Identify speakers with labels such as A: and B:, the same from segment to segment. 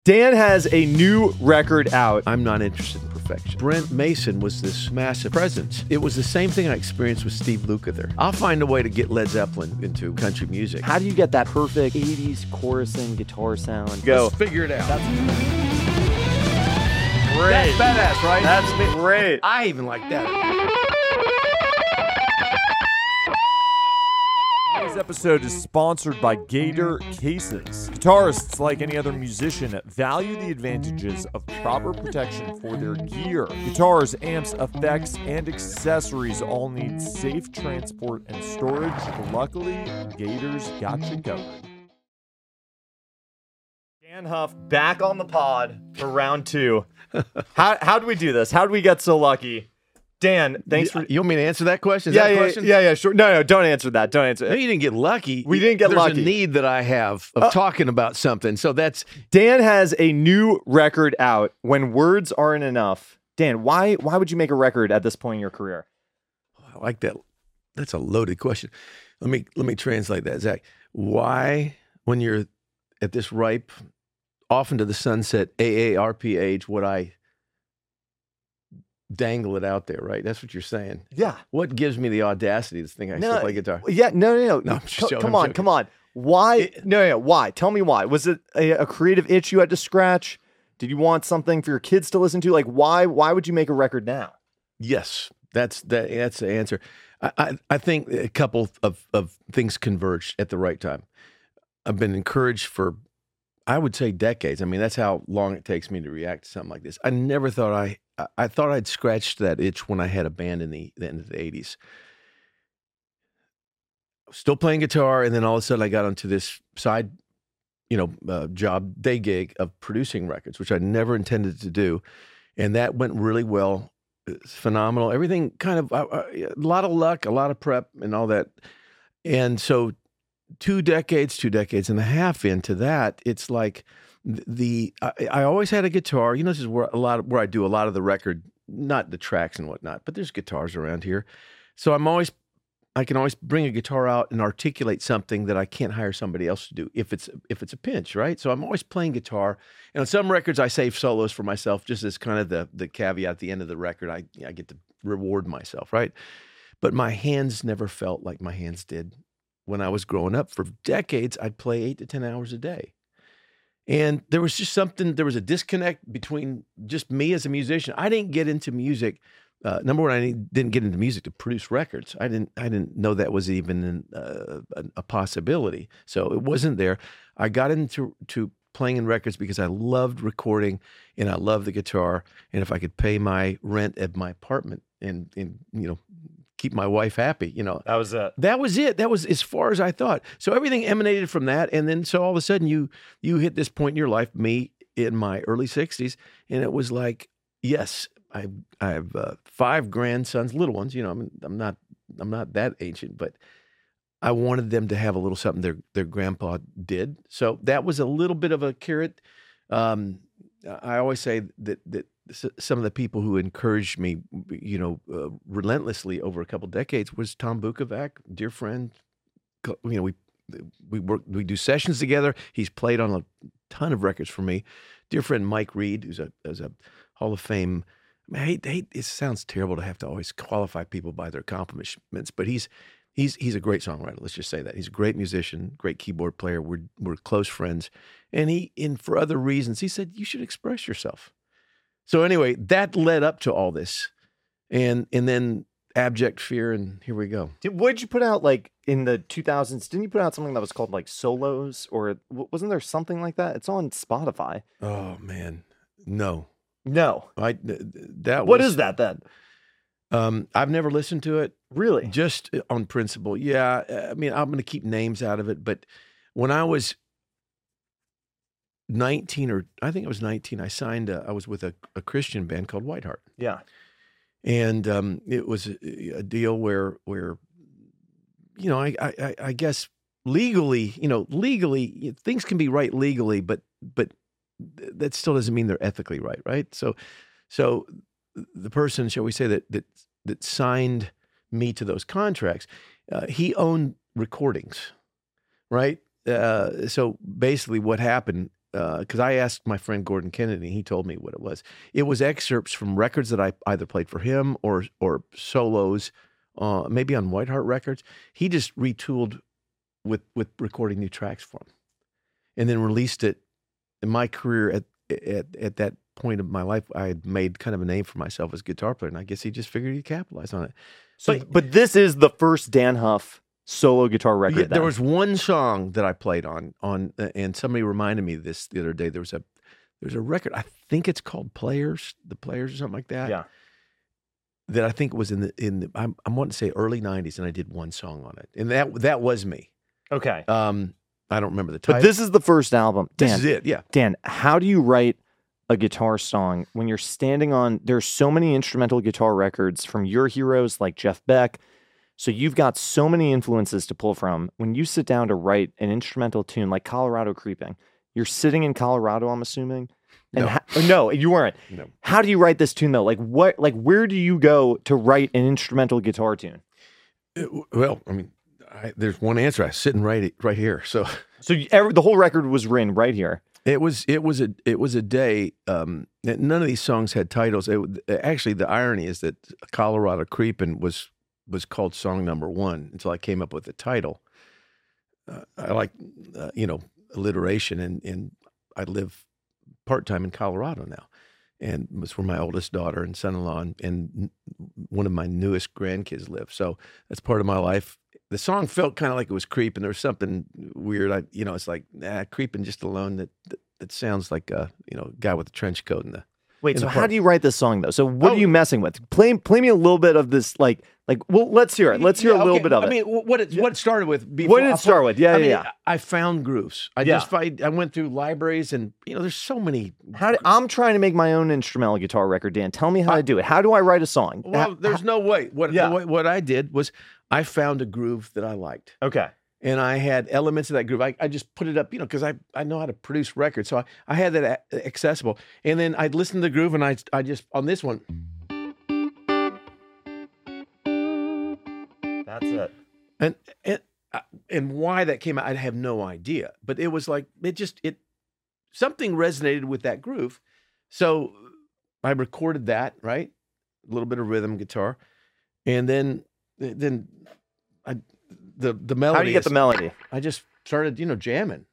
A: Dan has a new record out.
B: I'm not interested in perfection. Brent Mason was this massive presence. It was the same thing I experienced with Steve Lukather. I'll find a way to get Led Zeppelin into country music.
A: How do you get that perfect 80s chorusing guitar sound?
B: Go. Let's figure it out.
A: That's great.
B: That's badass, right?
A: That's great.
B: I even like that.
C: Today's episode is sponsored by Gator Cases. Guitarists, like any other musician, value the advantages of proper protection for their gear. Guitars, amps, effects, and accessories all need safe transport and storage. Luckily, Gator's got you covered.
A: Dan Huff back on the pod for round 2. How do we do this? How do we get so lucky? Dan, thanks for...
B: You want me to answer that question? Is
A: yeah,
B: that a
A: yeah,
B: question?
A: yeah, sure. No, don't answer that. Don't answer
B: No,
A: it.
B: you didn't get lucky.
A: We didn't get lucky.
B: There's a need that I have of talking about something. So that's...
A: Dan has a new record out. When words aren't enough. Dan, why would you make a record at this point in your career?
B: I like that. That's a loaded question. Let me translate that, Zach. Why, when you're at this ripe, off into the sunset AARP age, would I dangle it out there, right? That's what you're saying.
A: Yeah.
B: What gives me the audacity to think I still play guitar?
A: Yeah, no.
B: No, I'm just joking,
A: come
B: I'm joking.
A: on. Why? Why? Tell me why. Was it a creative itch you had to scratch? Did you want something for your kids to listen to? Like, why would you make a record now?
B: Yes, that's the answer. I think a couple of things converged at the right time. I've been encouraged for, I would say, decades. I mean, that's how long it takes me to react to something like this. I never thought I thought I'd scratched that itch when I had a band in the end of the 80s. Still playing guitar, and then all of a sudden I got onto this side, job, day gig of producing records, which I never intended to do. And that went really well. It's phenomenal. Everything kind of, a lot of luck, a lot of prep and all that. And so 2 decades and a half into that, it's like I always had a guitar. This is where I do a lot of the record, not the tracks and whatnot, but there's guitars around here. So I can always bring a guitar out and articulate something that I can't hire somebody else to do if it's a pinch, right? So I'm always playing guitar. And on some records I save solos for myself just as kind of the caveat at the end of the record. I get to reward myself, right? But my hands never felt like my hands did when I was growing up. For decades, I'd play 8 to 10 hours a day. And there was a disconnect between just me as a musician. I didn't get into music. Number one, I didn't get into music to produce records. I didn't know that was even a possibility. So it wasn't there. I got into playing in records because I loved recording and I loved the guitar. And if I could pay my rent at my apartment and keep my wife happy,
A: That was it.
B: That was it. That was as far as I thought. So everything emanated from that. And then so all of a sudden you hit this point in your life, me in my early 60s, and it was like, yes, I have 5 grandsons, little ones. I'm not that ancient, but I wanted them to have a little something their grandpa did. So that was a little bit of a carrot. I always say that some of the people who encouraged me, relentlessly over a couple decades was Tom Bukovac, dear friend. We do sessions together. He's played on a ton of records for me. Dear friend Mike Reed, who's a Hall of Fame. It sounds terrible to have to always qualify people by their accomplishments, but he's a great songwriter. Let's just say that. He's a great musician, great keyboard player. We're close friends. And for other reasons, he said, you should express yourself. So anyway, that led up to all this. And then Abject Fear, and here we go.
A: What did you put out like in the 2000s? Didn't you put out something that was called like Solos, or wasn't there something like that? It's on Spotify.
B: Oh man, no.
A: What is that then?
B: I've never listened to it.
A: Really?
B: Just on principle. Yeah. I mean, I'm going to keep names out of it, but when I was 19, or I think I was 19, I was with a Christian band called Whiteheart.
A: Yeah.
B: And it was a deal where I guess legally things can be right legally, but that still doesn't mean they're ethically right? So the person, shall we say, that signed me to those contracts, he owned recordings, right? So basically what happened because I asked my friend Gordon Kennedy, he told me what it was. It was excerpts from records that I either played for him or solos, maybe on White Heart Records. He just retooled with recording new tracks for him, and then released it. In my career at that point of my life, I had made kind of a name for myself as a guitar player, and I guess he just figured he'd capitalize on it.
A: So, but this is the first Dan Huff solo guitar record.
B: Yeah, there was one song that I played on, and somebody reminded me of this the other day. There's a record. I think it's called The Players or something like that.
A: Yeah.
B: That I think was in the I want to say early '90s, and I did one song on it, and that was me.
A: Okay.
B: I don't remember the title.
A: But this is the first album. Dan,
B: this is it. Yeah.
A: Dan, how do you write a guitar song when you're standing on? There's so many instrumental guitar records from your heroes like Jeff Beck. So you've got so many influences to pull from. When you sit down to write an instrumental tune like Colorado Creeping, you're sitting in Colorado, I'm assuming. And
B: No.
A: no, you weren't.
B: No.
A: How do you write this tune though? Like where do you go to write an instrumental guitar tune?
B: Well, I mean, there's one answer. I was sitting right here. So
A: The whole record was written right here.
B: it was a day. None of these songs had titles. Actually, the irony is that Colorado Creepin' was called song number 1 until I came up with the title. I like alliteration, and I live part-time in Colorado now, and it's where my oldest daughter and son-in-law and one of my newest grandkids live. So that's part of my life. The song felt kind of like it was creeping. There was something weird. It's like creeping just alone. That sounds like a guy with a trench coat in the.
A: Wait, so how do you write this song though? So what are you messing with? Play me a little bit of this, well, let's hear it. Let's hear a little bit of it.
B: I mean, what it started with.
A: What did it start with? Yeah.
B: I found grooves. I went through libraries, and there's so many.
A: I'm trying to make my own instrumental guitar record, Dan. Tell me how to do it. How do I write a song?
B: Well, there's no way. What I did was I found a groove that I liked.
A: Okay.
B: And I had elements of that groove. I just put it up, because I know how to produce records. So I had that accessible. And then I'd listen to the groove, and I just, on this one.
A: That's it.
B: And why that came out, I have no idea. But it was like, something resonated with that groove. So I recorded that, right? A little bit of rhythm guitar. And then the melody.
A: How do you get the melody?
B: I just started, jamming.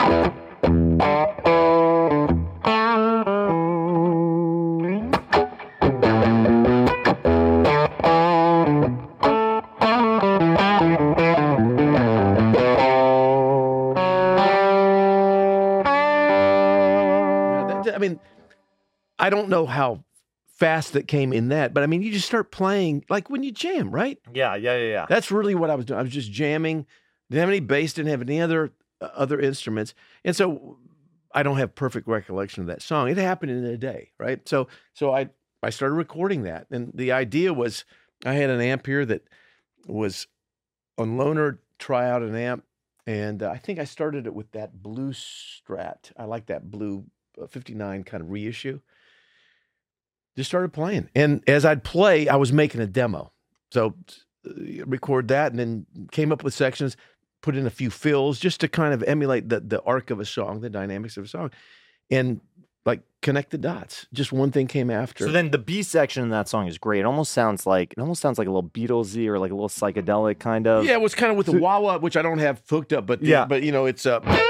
B: I don't know how fast that came in that, but I mean, you just start playing like when you jam, right?
A: Yeah.
B: That's really what I was doing. I was just jamming. Didn't have any bass, didn't have any other instruments. And so I don't have perfect recollection of that song. It happened in a day, right? So I started recording that. And the idea was I had an amp here that was on loaner, try out an amp. And I think I started it with that blue Strat. I like that blue 59 kind of reissue. Just started playing. And as I'd play, I was making a demo. So record that, and then came up with sections, put in a few fills just to kind of emulate the arc of a song, the dynamics of a song, and like connect the dots. Just one thing came after.
A: So then the B section in that song is great. It almost sounds like a little Beatlesy or like a little psychedelic kind of.
B: Yeah, it was kind of with the wah-wah, which I don't have hooked up, but it's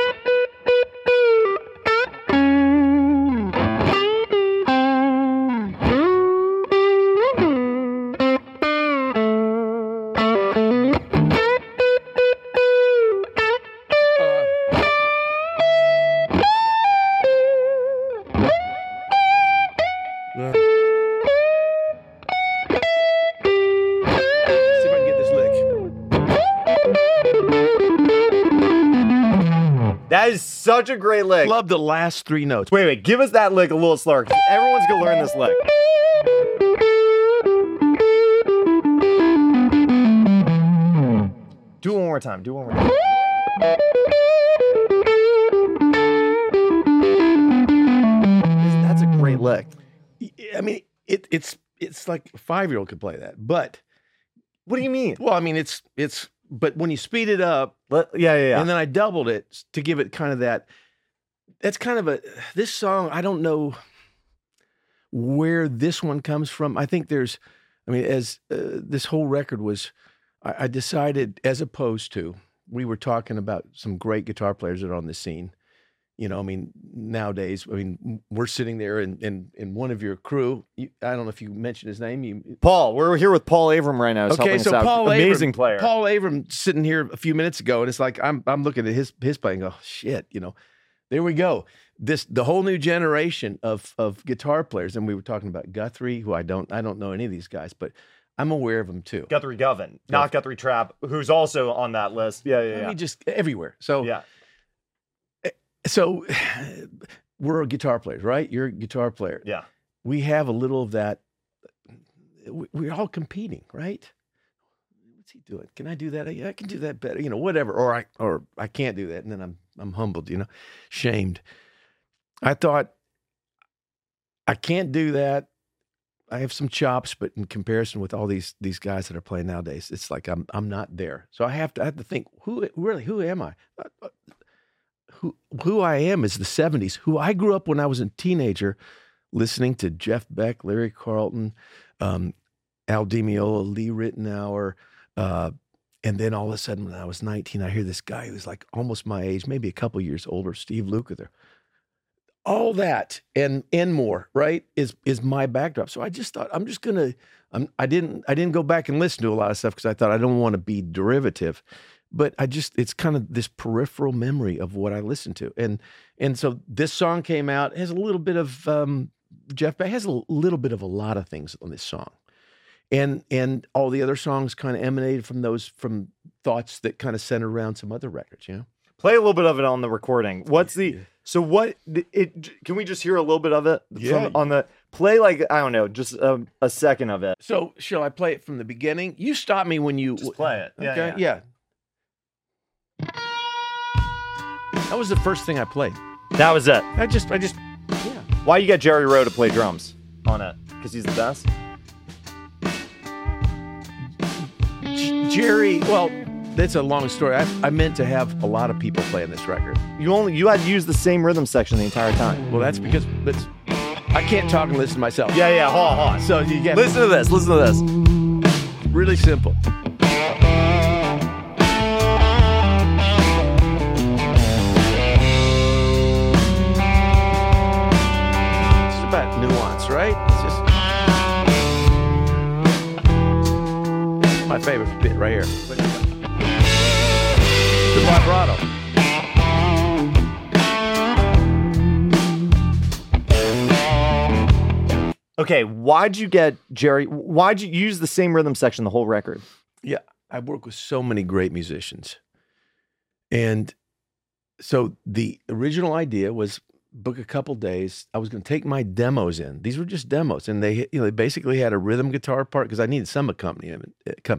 A: That is such a great lick.
B: Love the last 3 notes.
A: Wait, give us that lick a little slower, because everyone's gonna learn this lick. Do it one more time. That's a great lick.
B: I mean, it's like a 5-year-old could play that, but
A: what do you mean?
B: Well, I mean, it's but when you speed it up,
A: yeah.
B: And then I doubled it to give it kind of that that's kind of this song, I don't know where this one comes from. I think as this whole record was, I decided, as opposed to, we were talking about some great guitar players that are on the scene. Nowadays, we're sitting there in one of your crew. I don't know if you mentioned his name.
A: Paul. We're here with Paul Avram right now. He's helping us out.
B: Paul
A: Amazing player.
B: Paul Avram sitting here a few minutes ago, and it's like I'm looking at his playing. Oh shit, there we go. The whole new generation of guitar players, and we were talking about Guthrie, who I don't know any of these guys, but I'm aware of them too.
A: Guthrie Govan, not Guthrie Trapp, who's also on that list. Yeah.
B: Just everywhere. So
A: yeah.
B: So we're guitar players, right? You're a guitar player.
A: Yeah.
B: We have a little of that. We're all competing, right? What's he doing? Can I do that? I can do that better, whatever. Or I can't do that. And then I'm humbled, shamed. I thought, I can't do that. I have some chops, but in comparison with all these guys that are playing nowadays, it's like I'm not there. So I have to think, who am I? Who I am is the 70s, who I grew up when I was a teenager listening to Jeff Beck, Larry Carlton, Al Di Meola, Lee Ritenour, and then all of a sudden when I was 19, I hear this guy who's like almost my age, maybe a couple years older, Steve Lukather. All that and more, right, is my backdrop. So I just thought I didn't go back and listen to a lot of stuff because I thought I don't want to be derivative. But it's kind of this peripheral memory of what I listened to. And so this song came out, has a little bit of Jeff Beck, has a little bit of a lot of things on this song. And all the other songs kind of emanated from thoughts that kind of centered around some other records,
A: Play a little bit of it on the recording. Can we just hear a little bit of it?
B: Yeah.
A: Play like, I don't know, just a second of it.
B: So shall I play it from the beginning? You stop me when you...
A: Just play it.
B: Okay, yeah. That was the first thing I played.
A: That was it.
B: I just, yeah.
A: Why you get Jerry Rowe to play drums on it? Because he's the best?
B: Jerry, well, that's a long story. I meant to have a lot of people playing this record.
A: You had to use the same rhythm section the entire time.
B: Well, that's because I can't talk and listen to myself.
A: Yeah, hold on.
B: So you get
A: listen to this.
B: Really simple. About nuance, right? It's just my favorite bit right here. The vibrato.
A: Okay, why'd you use the same rhythm section the whole record?
B: Yeah, I work with so many great musicians. And so the original idea was book a couple days. I was going to take my demos in. These were just demos, and they basically had a rhythm guitar part because I needed some accompaniment.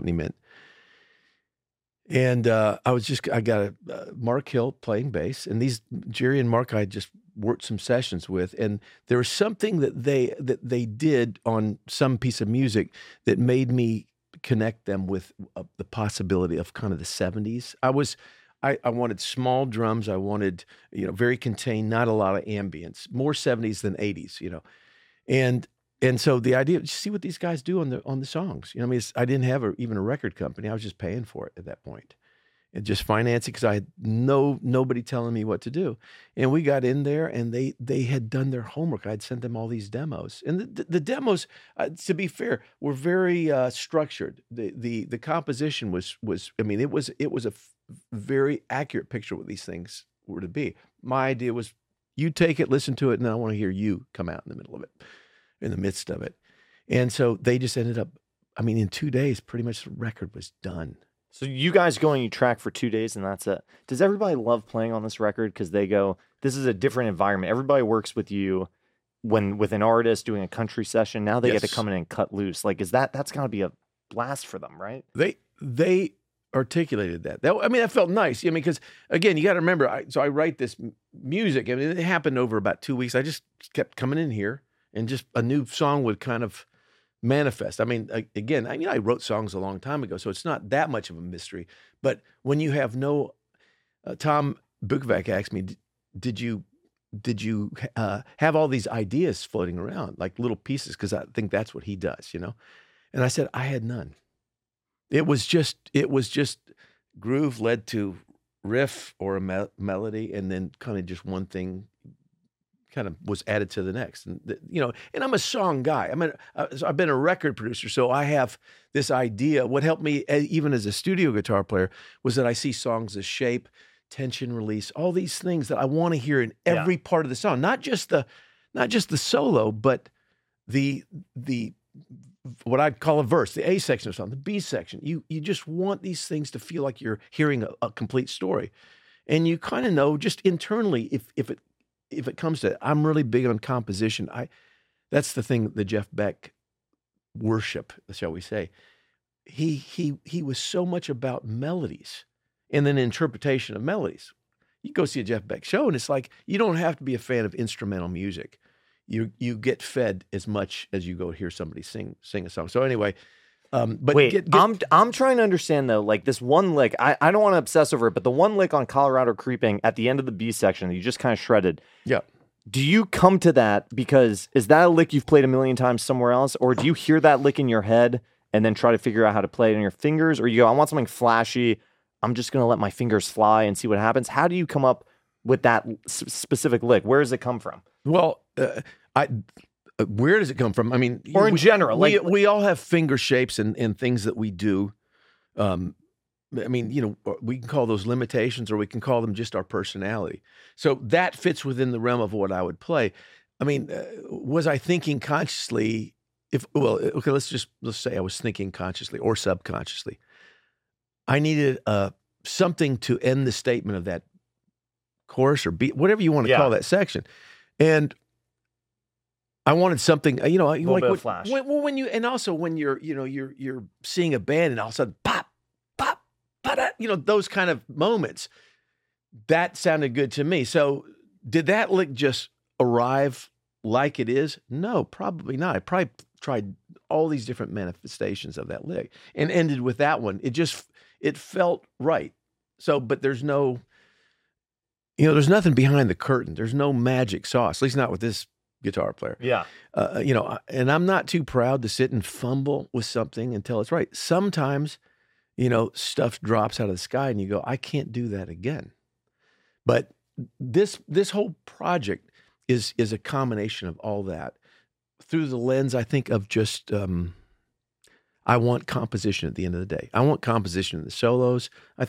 B: And I got Mark Hill playing bass, and Jerry and Mark I just worked some sessions with, and there was something that they did on some piece of music that made me connect them with the possibility of kind of the 70s. I wanted small drums. I wanted, very contained, not a lot of ambience, more 70s than 80s, And so the idea, see what these guys do on the songs. I didn't have even a record company. I was just paying for it at that point. And just financing because I had nobody telling me what to do. And we got in there and they had done their homework. I'd sent them all these demos. And the demos, to be fair, were very structured. The composition was it was a very accurate picture of what these things were to be. My idea was, you take it, listen to it, and then I want to hear you come out in the middle of it, in the midst of it. And so they just ended up, in 2 days, pretty much the record was done.
A: So you guys go and you track for 2 days and that's it. Does everybody love playing on this record? Because they go, this is a different environment. Everybody works with you with an artist doing a country session. Now they get to come in and cut loose. Like, that's got to be a blast for them, right?
B: They articulated that. That felt nice. Because again, you got to remember, I write this music. It happened over about 2 weeks. I just kept coming in here and just a new song would kind of manifest. I wrote songs a long time ago, so it's not that much of a mystery. But when you have Tom Bukovac asked me, did you did you have all these ideas floating around like little pieces? Because I think that's what he does, you know. And I said, I had none. It was just groove led to riff or a melody, and then kind of just one thing kind of was added to the next. And you know, and I'm a song guy. I mean, so I've been a record producer, so I have this idea. What helped me, even as a studio guitar player, was that I see songs as shape, tension, release, all these things that I want to hear in every part of the song, not just the solo, but the what I'd call a verse, the A section of song, the B section. You just want these things to feel like you're hearing a complete story, and you kind of know just internally if it comes to it. I'm really big on composition. That's the thing that Jeff Beck worship, shall we say. He was so much about melodies and then interpretation of melodies. You go see a Jeff Beck show, and it's like you don't have to be a fan of instrumental music. You get fed as much as you go hear somebody sing a song. So anyway, but
A: wait, I'm trying to understand though, like this one lick. I don't want to obsess over it, but the one lick on Colorado Creeping at the end of the B section that you just kind of shredded.
B: Yeah.
A: Do you come to that because is that a lick you've played a million times somewhere else, or do you hear that lick in your head and then try to figure out how to play it in your fingers, or you go, I want something flashy. I'm just going to let my fingers fly and see what happens. How do you come up with that specific lick? Where does it come from?
B: Well, where does it come from? I mean,
A: or in general,
B: we all have finger shapes and things that we do. I mean, you know, we can call those limitations, or we can call them just our personality. So that fits within the realm of what I would play. I mean, was I thinking consciously? Okay, let's say I was thinking consciously or subconsciously. I needed something to end the statement of that chorus or beat, whatever you want to call that section, and I wanted something, you know, like
A: bit of flash.
B: When you're seeing a band and all of a sudden pop, pop, pop, you know, those kind of moments. That sounded good to me. So did that lick just arrive like it is? No, probably not. I probably tried all these different manifestations of that lick and ended with that one. It felt right. So, but there's nothing behind the curtain. There's no magic sauce, at least not with this guitar player.
A: Yeah.
B: You know, and I'm not too proud to sit and fumble with something until it's right. Sometimes, you know, stuff drops out of the sky and you go, I can't do that again. But this whole project is a combination of all that through the lens, I think, of just I want composition at the end of the day. I want composition in the solos. I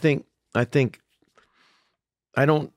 B: don't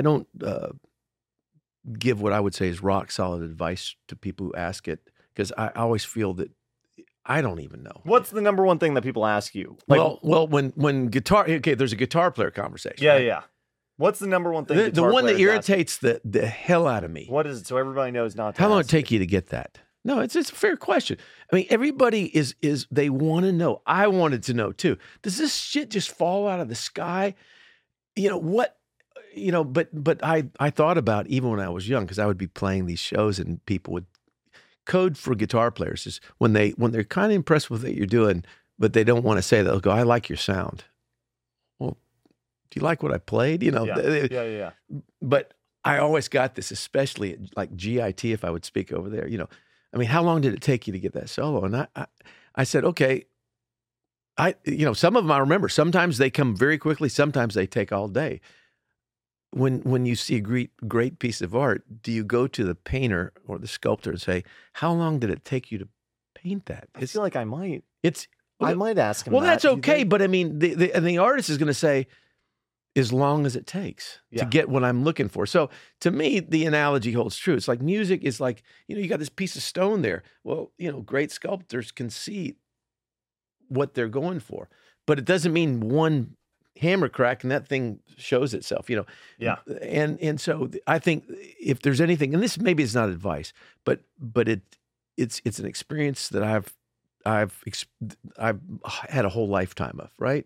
B: give what I would say is rock solid advice to people who ask it, because I always feel that I don't even know.
A: What's the number one thing that people ask you?
B: Like, well, when guitar, okay, there's a guitar player conversation.
A: Yeah,
B: right?
A: yeah. What's the number one thing?
B: The one that irritates the hell out of me.
A: What is it? So everybody knows not to.
B: How long did it take you to get that? No, it's a fair question. I mean, everybody is they want to know. I wanted to know too. Does this shit just fall out of the sky? You know what? You know, but I thought about, even when I was young, because I would be playing these shows and people would code for guitar players is when they're kind of impressed with what you're doing, but they don't want to say that. They'll go, I like your sound. Well, do you like what I played? You know,
A: yeah.
B: But I always got this, especially like GIT, if I would speak over there, you know, I mean, how long did it take you to get that solo? And I said, okay, some of them I remember, sometimes they come very quickly. Sometimes they take all day. When you see a great piece of art, do you go to the painter or the sculptor and say, how long did it take you to paint that?
A: I feel like I might.
B: I
A: might ask him.
B: Well, that's okay. But I mean, the artist is going to say, as long as it takes to get what I'm looking for. So to me, the analogy holds true. It's like music is like, you know, you got this piece of stone there. Well, you know, great sculptors can see what they're going for, but it doesn't mean one hammer crack and that thing shows itself, you know?
A: Yeah.
B: And so I think if there's anything, and this maybe is not advice, but it's an experience that I've had a whole lifetime of, right?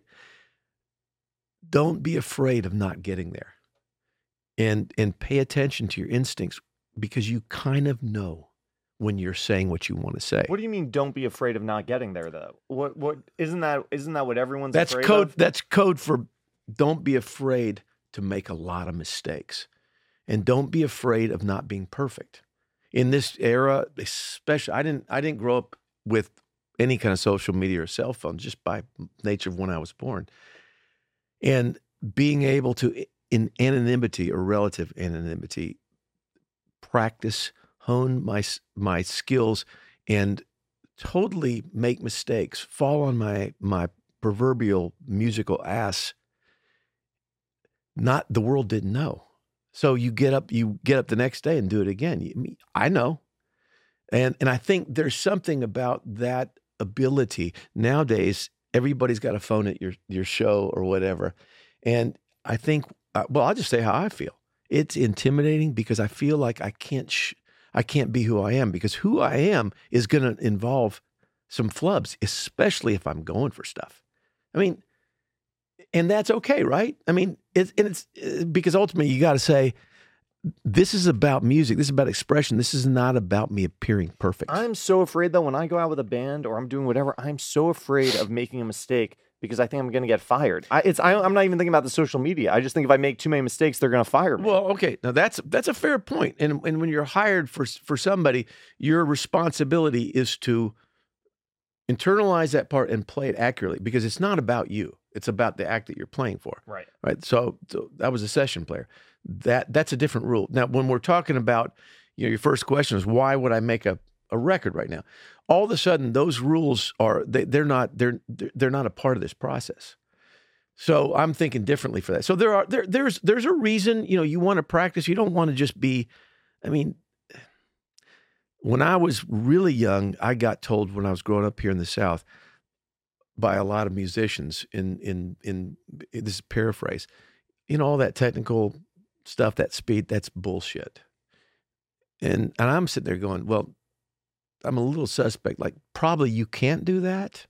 B: Don't be afraid of not getting there, and pay attention to your instincts, because you kind of know when you're saying what you want to say.
A: What do you mean? Don't be afraid of not getting there, though. What isn't that what everyone's
B: that's
A: afraid
B: code.
A: of?
B: That's code for don't be afraid to make a lot of mistakes. and don't be afraid of not being perfect. In this era, especially, I didn't grow up with any kind of social media or cell phone just by nature of when I was born. And being able to, in anonymity or relative anonymity, practice, hone my skills, and totally make mistakes, fall on my proverbial musical ass. Not the world didn't know. So you get up the next day and do it again. I know. And I think there's something about that ability. Nowadays, everybody's got a phone at your show or whatever. And I think, I'll just say how I feel. It's intimidating because I feel like I can't be who I am, because who I am is going to involve some flubs, especially if I'm going for stuff. I mean, and that's okay, right? I mean, it's because ultimately you got to say, this is about music. This is about expression. This is not about me appearing perfect.
A: I'm so afraid, though, when I go out with a band or I'm doing whatever, I'm so afraid of making a mistake because I think I'm going to get fired. I'm not even thinking about the social media. I just think if I make too many mistakes, they're going to fire me.
B: Well, okay. Now that's a fair point. And when you're hired for somebody, your responsibility is to internalize that part and play it accurately, because it's not about you. It's about the act that you're playing for.
A: Right.
B: Right. So I was a session player. That's a different rule. Now, when we're talking about, your first question is, why would I make a record right now? All of a sudden, those rules they're not a part of this process. So I'm thinking differently for that. So there's a reason, you want to practice. You don't want to just be, I mean, when I was really young, I got told when I was growing up here in the South by a lot of musicians in this is paraphrase, all that technical stuff, that speed, that's bullshit. And I'm sitting there going, well, I'm a little suspect. Like, probably you can't do that.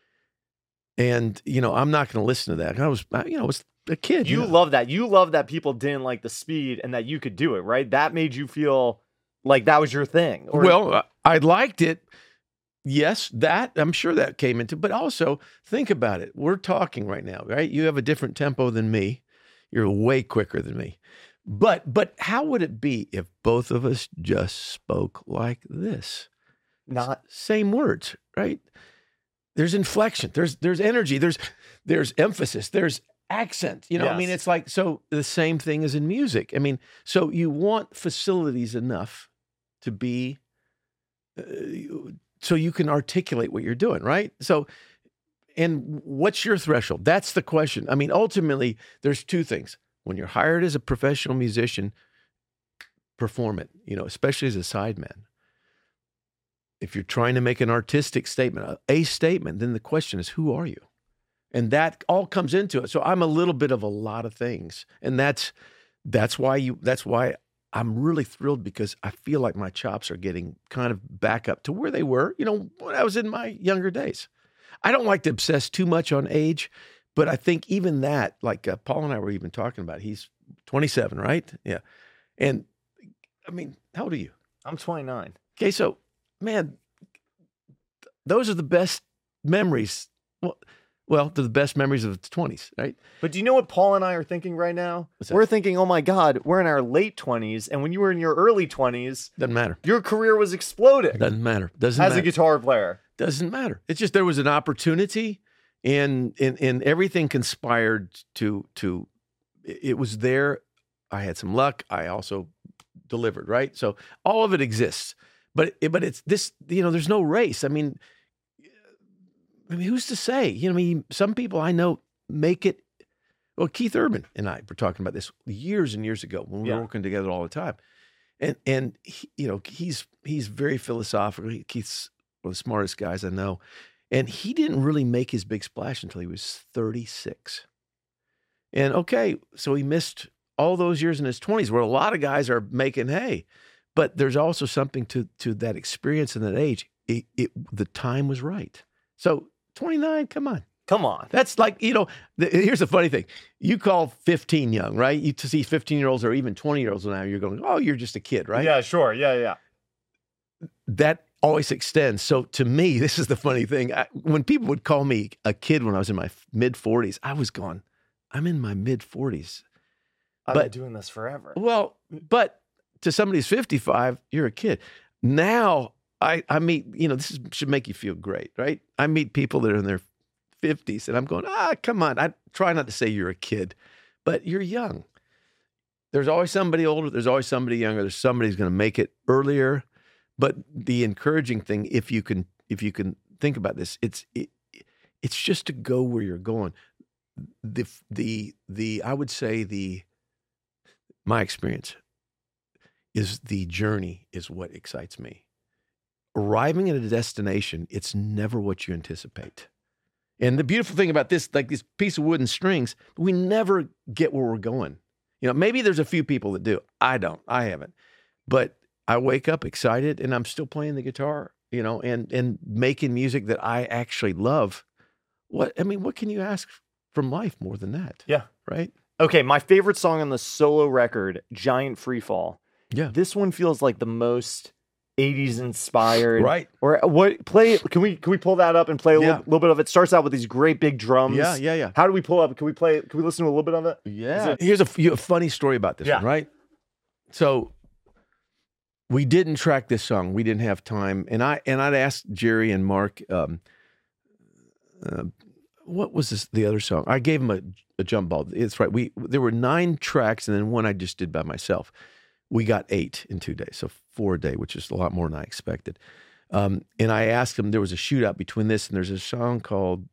B: And, I'm not going to listen to that. I was a kid.
A: You love that. You love that people didn't like the speed and that you could do it, right? That made you feel like that was your thing.
B: Well, I liked it. Yes, I'm sure that came into, but also think about it. We're talking right now, right? You have a different tempo than me. You're way quicker than me. But how would it be if both of us just spoke like this?
A: Not
B: same words, right? There's inflection, there's energy, there's emphasis, there's accent. Yes. I mean, it's like, so the same thing as in music. I mean, so you want facilities enough to be so you can articulate what you're doing, right? So, and what's your threshold? That's the question. I mean, ultimately, there's two things. When you're hired as a professional musician, perform it, especially as a sideman. If you're trying to make an artistic statement, a statement, then the question is, who are you? And that all comes into it. So I'm a little bit of a lot of things. And that's why I'm really thrilled, because I feel like my chops are getting kind of back up to where they were, when I was in my younger days. I don't like to obsess too much on age, but I think even that, like Paul and I were even talking about, he's 27, right? Yeah. And I mean, how old are you?
A: I'm 29.
B: Okay, so man, those are the best memories. Well, they're the best memories of the 20s, right?
A: But do you know what Paul and I are thinking right now? We're thinking, oh my God, we're in our late 20s, and when you were in your early 20s,
B: doesn't matter.
A: Your career was exploding.
B: Doesn't matter.
A: As a guitar player.
B: Doesn't matter. It's just there was an opportunity, and everything conspired to it was there. I had some luck. I also delivered, right? So all of it exists. But it's this, there's no race. I mean, who's to say? Some people I know make it. Well, Keith Urban and I were talking about this years and years ago when we were working together all the time. And he, he's very philosophical. Keith's one of the smartest guys I know. And he didn't really make his big splash until he was 36. And okay, so he missed all those years in his 20s where a lot of guys are making hay. But there's also something to that experience and that age. The time was right. So 29, come on. That's like, here's the funny thing. You call 15 young, right? You to see 15-year-olds or even 20-year-olds now, you're going, oh, you're just a kid, right?
A: Yeah, sure. Yeah.
B: That always extends. So to me, this is the funny thing. When people would call me a kid when I was in my mid-40s, I was going, I'm in my mid-40s.
A: I've
B: But-
A: been doing this forever.
B: Well, but to somebody who's 55, you're a kid. Now I meet, should make you feel great, right? I meet people that are in their 50s and I'm going, come on. I try not to say you're a kid, but you're young. There's always somebody older. There's always somebody younger. There's somebody who's going to make it earlier. But the encouraging thing, if you can think about this, it's just to go where you're going. I would say my experience is the journey is what excites me. Arriving at a destination, it's never what you anticipate. And the beautiful thing about this, like this piece of wood and strings, we never get where we're going. Maybe there's a few people that do. I don't. I haven't. But I wake up excited and I'm still playing the guitar, and making music that I actually love. What can you ask from life more than that?
A: Yeah.
B: Right?
A: Okay, my favorite song on the solo record, Giant Freefall.
B: Yeah.
A: This one feels like the most 80s inspired.
B: Right.
A: Or can we pull that up and play a little bit of it? Starts out with these great big drums.
B: Yeah.
A: How do we pull up? Can we listen to a little bit of it?
B: Yeah. Here's a funny story about this one, right? So we didn't track this song. We didn't have time. And I'd asked Jerry and Mark, what was the other song? I gave them a jump ball. It's right. There were 9 tracks and then one I just did by myself. We got 8 in 2 days, so 4 a day, which is a lot more than I expected. And I asked them, there was a shootout between this and there's a song called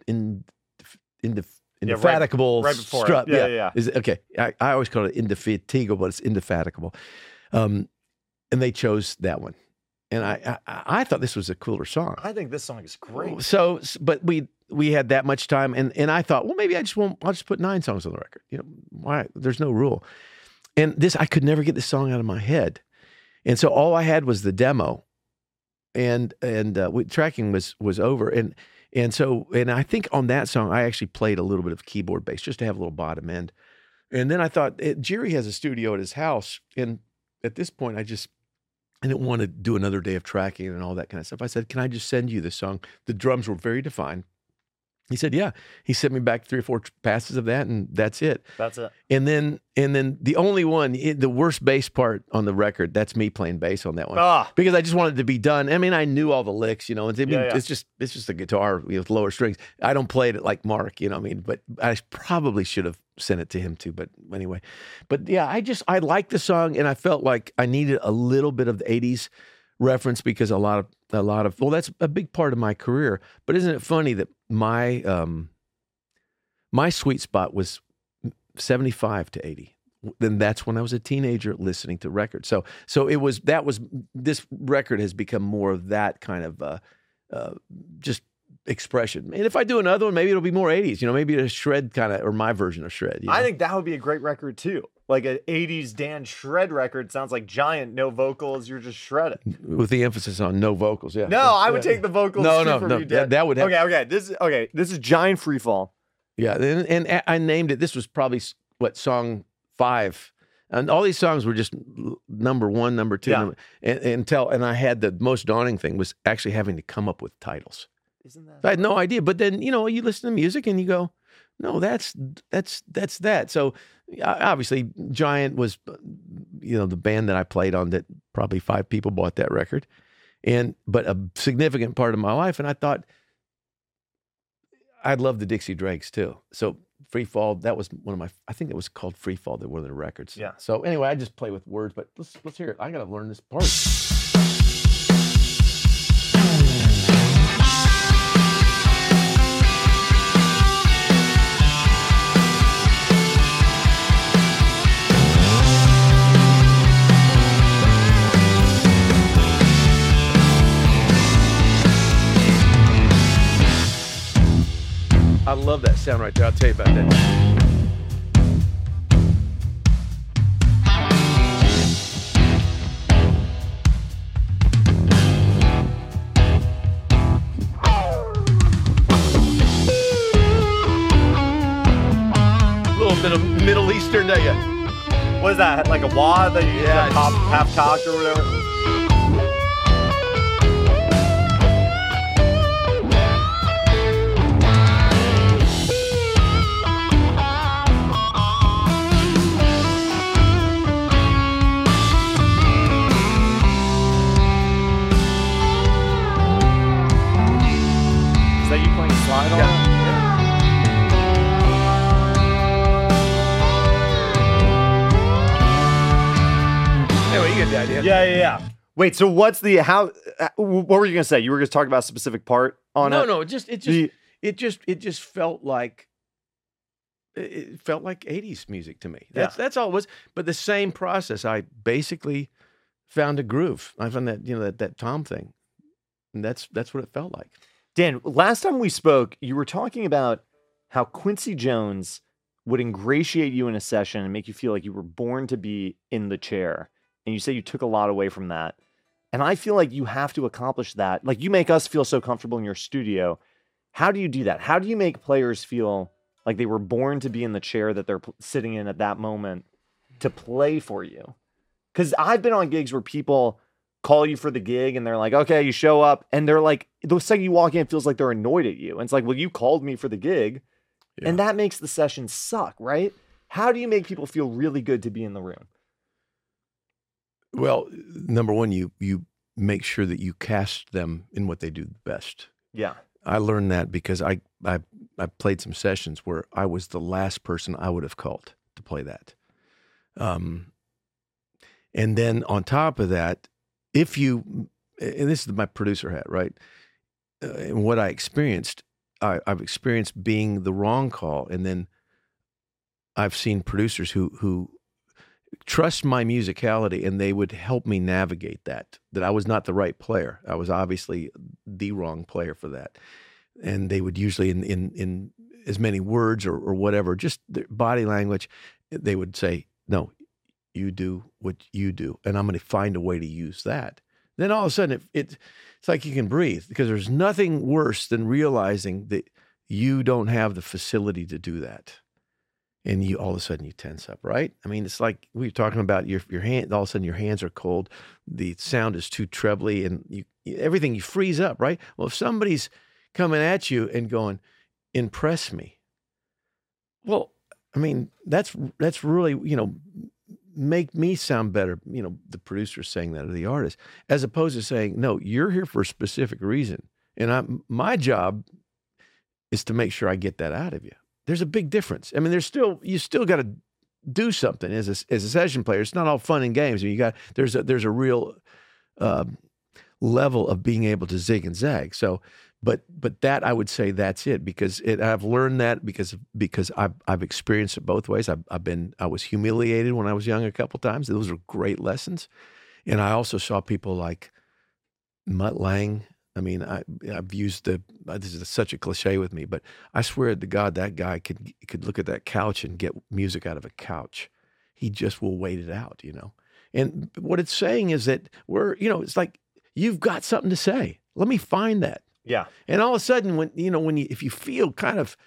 B: Indefatigable.
A: Right before
B: Strut.
A: it. Yeah.
B: Okay. I always call it Indefatigable, but it's Indefatigable. And they chose that one. And I thought this was a cooler song.
A: I think this song is great.
B: So, but we had that much time, and I thought, well, maybe I'll just put 9 songs on the record. Why? There's no rule. And I could never get this song out of my head. And so all I had was the demo, and tracking was over. And I think on that song, I actually played a little bit of keyboard bass just to have a little bottom end. And then I thought, Jerry has a studio at his house. And at this point, I didn't want to do another day of tracking and all that kind of stuff. I said, can I just send you this song? The drums were very defined. He said, yeah. He sent me back 3 or 4 passes of that, and that's it.
A: That's it.
B: And then the only one, the worst bass part on the record, that's me playing bass on that one. Because I just wanted it to be done. I mean, I knew all the licks, it's just a guitar with lower strings. I don't play it like Mark, but I probably should have sent it to him too. But anyway, I liked the song, and I felt like I needed a little bit of the 80s reference because a lot of that's a big part of my career. But isn't it funny that my sweet spot was 75 to 80? Then that's when I was a teenager listening to records. So this record has become more of that kind of just expression. And if I do another one, maybe it'll be more 80s. Maybe a shred kind of, or my version of shred.
A: I think that would be a great record too. Like an 80s Dan Shred record. Sounds like Giant, no vocals, you're just shredding.
B: With the emphasis on no vocals, yeah.
A: No, I would take the vocals from you, Dan.
B: That would have...
A: Okay. This is Giant Freefall.
B: Yeah, and I named it, this was probably, song 5. And all these songs were just number 1, number 2. Yeah. And I had the most daunting thing was actually having to come up with titles.
A: Isn't that?
B: I had no idea. But then, you listen to music and you go, no, that's that. So obviously Giant was, the band that I played on that probably 5 people bought that record. But a significant part of my life. And I thought I love the Dixie Dregs too. So Freefall, that was I think it was called Freefall, that one of the records.
A: Yeah.
B: So anyway, I just play with words, but let's hear it. I got to learn this part. I love that sound right there. I'll tell you about that. A little bit of Middle Eastern, don't you?
A: What is that? Like a wah that you pop half cocked or whatever?
C: line on
B: Yeah.
C: it?
B: Anyway, you get the idea.
A: Yeah. Wait, so what's the how? What were you gonna say? You were gonna talk about a specific part on it.
B: No. It just felt like it felt like 80s music to me. That's all it was. But the same process. I basically found a groove. I found that that tom thing, and that's what it felt like.
A: Dan, last time we spoke, you were talking about how Quincy Jones would ingratiate you in a session and make you feel like you were born to be in the chair. And you said you took a lot away from that. And I feel like you have to accomplish that. Like, you make us feel so comfortable in your studio. How do you do that? How do you make players feel like they were born to be in the chair that they're sitting in at that moment to play for you? Because I've been on gigs where people call you for the gig and they're like, okay, you show up. And they're like, the second you walk in, it feels like they're annoyed at you. And it's like, well, you called me for the gig.
B: Yeah.
A: And that makes the session suck, right? How do you make people feel really good to be in the room?
B: Well, number one, you make sure that you cast them in what they do best.
A: Yeah.
B: I learned that because I played some sessions where I was the last person I would have called to play that. And then on top of that, and this is my producer hat, right? And what I experienced, I've experienced being the wrong call, and then I've seen producers who trust my musicality, and they would help me navigate that I was not the right player. I was obviously the wrong player for that. And they would usually in as many words or whatever, just their body language, they would say, no, you do what you do, and I'm going to find a way to use that. Then all of a sudden it's like you can breathe, because there's nothing worse than realizing that you don't have the facility to do that. And you all of a sudden you tense up, right? I mean, it's like we were talking about your hand. All of a sudden your hands are cold. The sound is too trebly, and everything, you freeze up, right? Well, if somebody's coming at you and going, "Impress me," well, I mean, that's really, make me sound better. The producer saying that, or the artist, as opposed to saying, "No, you're here for a specific reason, and my job is to make sure I get that out of you." There's a big difference. I mean, you still got to do something as a session player. It's not all fun and games. I mean, there's a real level of being able to zig and zag. So, but that, I would say that's it, because I've learned that because I've experienced it both ways. I was humiliated when I was young a couple times. Those were great lessons, and I also saw people like Mutt Lange. I mean, I've used this is such a cliche with me, but I swear to God, that guy could look at that couch and get music out of a couch. He just will wait it out, And what it's saying is that it's like, you've got something to say. Let me find that.
A: Yeah.
B: And all of a sudden, if you feel kind of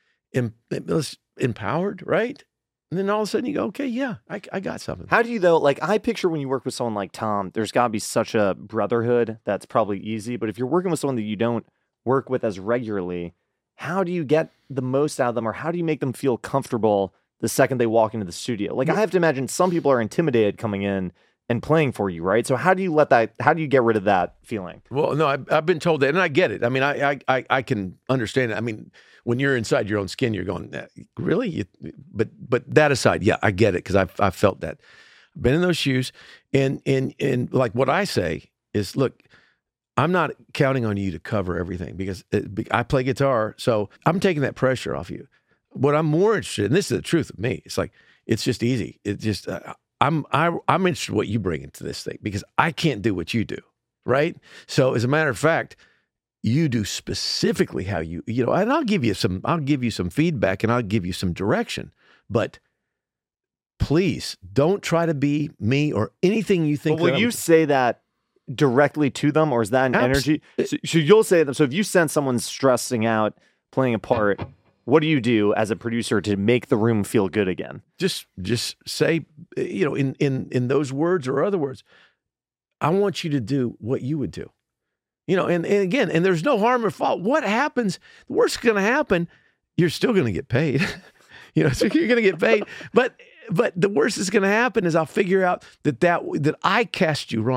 B: empowered, right? And then all of a sudden you go, okay, yeah, I got something.
A: How do you, though, like, I picture when you work with someone like Tom, there's got to be such a brotherhood that's probably easy. But if you're working with someone that you don't work with as regularly, how do you get the most out of them, or how do you make them feel comfortable the second they walk into the studio? Like, I have to imagine some people are intimidated coming in and playing for you, right? So how do you get rid of that feeling?
B: Well, no, I've been told that, and I get it. I mean, I can understand it. I mean, when you're inside your own skin, you're going, really? But that aside, yeah, I get it, because I've felt that. I've been in those shoes, and like what I say is, look, I'm not counting on you to cover everything, because I play guitar, so I'm taking that pressure off you. What I'm more interested in, this is the truth of me, it's like, it's just easy. It's just, I'm interested in what you bring into this thing, because I can't do what you do, right? So as a matter of fact, you do specifically how and I'll give you some feedback, and I'll give you some direction, but please don't try to be me or anything you think.
A: But will you say that directly to them, or is that an energy? So you'll say to them, so if you sense someone's stressing out playing a part, what do you do as a producer to make the room feel good again?
B: Just say, in those words or other words, I want you to do what you would do. And again, and there's no harm or fault. What happens, the worst going to happen, you're still going to get paid. So you're going to get paid. But the worst that's going to happen is I'll figure out that I cast you wrongly.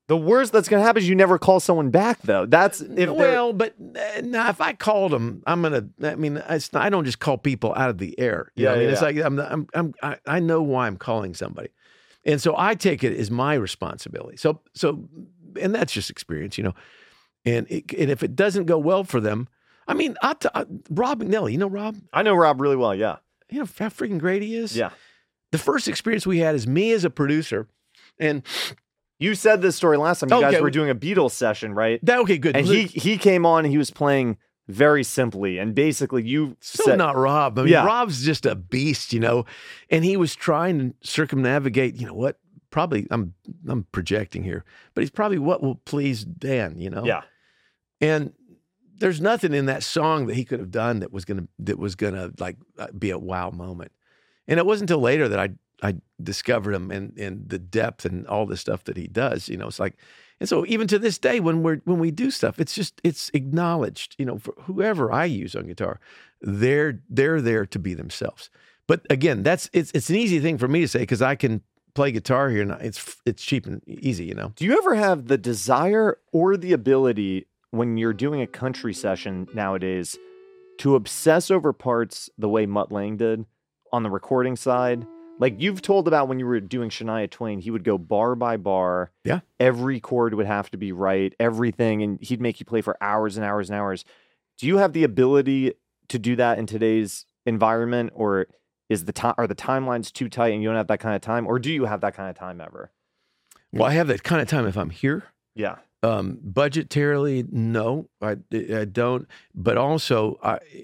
A: The worst that's going to happen is you never call someone back, though. That's
B: if I called them, I don't just call people out of the air. You know what I mean? It's like I know why I'm calling somebody, and so I take it as my responsibility. So, and that's just experience, you know. And if it doesn't go well for them, I mean, Rob McNally, you know Rob?
A: I know Rob really well. Yeah,
B: you know how freaking great he is.
A: Yeah.
B: The first experience we had is me as a producer, and.
A: You said this story last time. You guys were doing a Beatles session, right?
B: Okay, good.
A: And he came on and he was playing very simply. And basically you said...
B: not Rob. I mean, Rob's just a beast, you know. And he was trying to circumnavigate, you know what? Probably, I'm projecting here. But he's probably what will please Dan, you know?
A: Yeah.
B: And there's nothing in that song that he could have done that was gonna like be a wow moment. And it wasn't until later that I discovered him and the depth and all the stuff that he does, you know. It's like, and so even to this day, when we do stuff, it's acknowledged, you know, for whoever I use on guitar, they're there to be themselves. But again, it's an easy thing for me to say because I can play guitar here and it's cheap and easy, you know.
A: Do you ever have the desire or the ability when you're doing a country session nowadays to obsess over parts the way Mutt Lange did on the recording side? Like you've told about when you were doing Shania Twain, he would go bar by bar.
B: Yeah.
A: Every chord would have to be right, everything. And he'd make you play for hours and hours and hours. Do you have the ability to do that in today's environment, or are the timelines too tight and you don't have that kind of time? Or do you have that kind of time ever?
B: Well, I have that kind of time if I'm here.
A: Yeah.
B: Budgetarily, no, I don't. But also,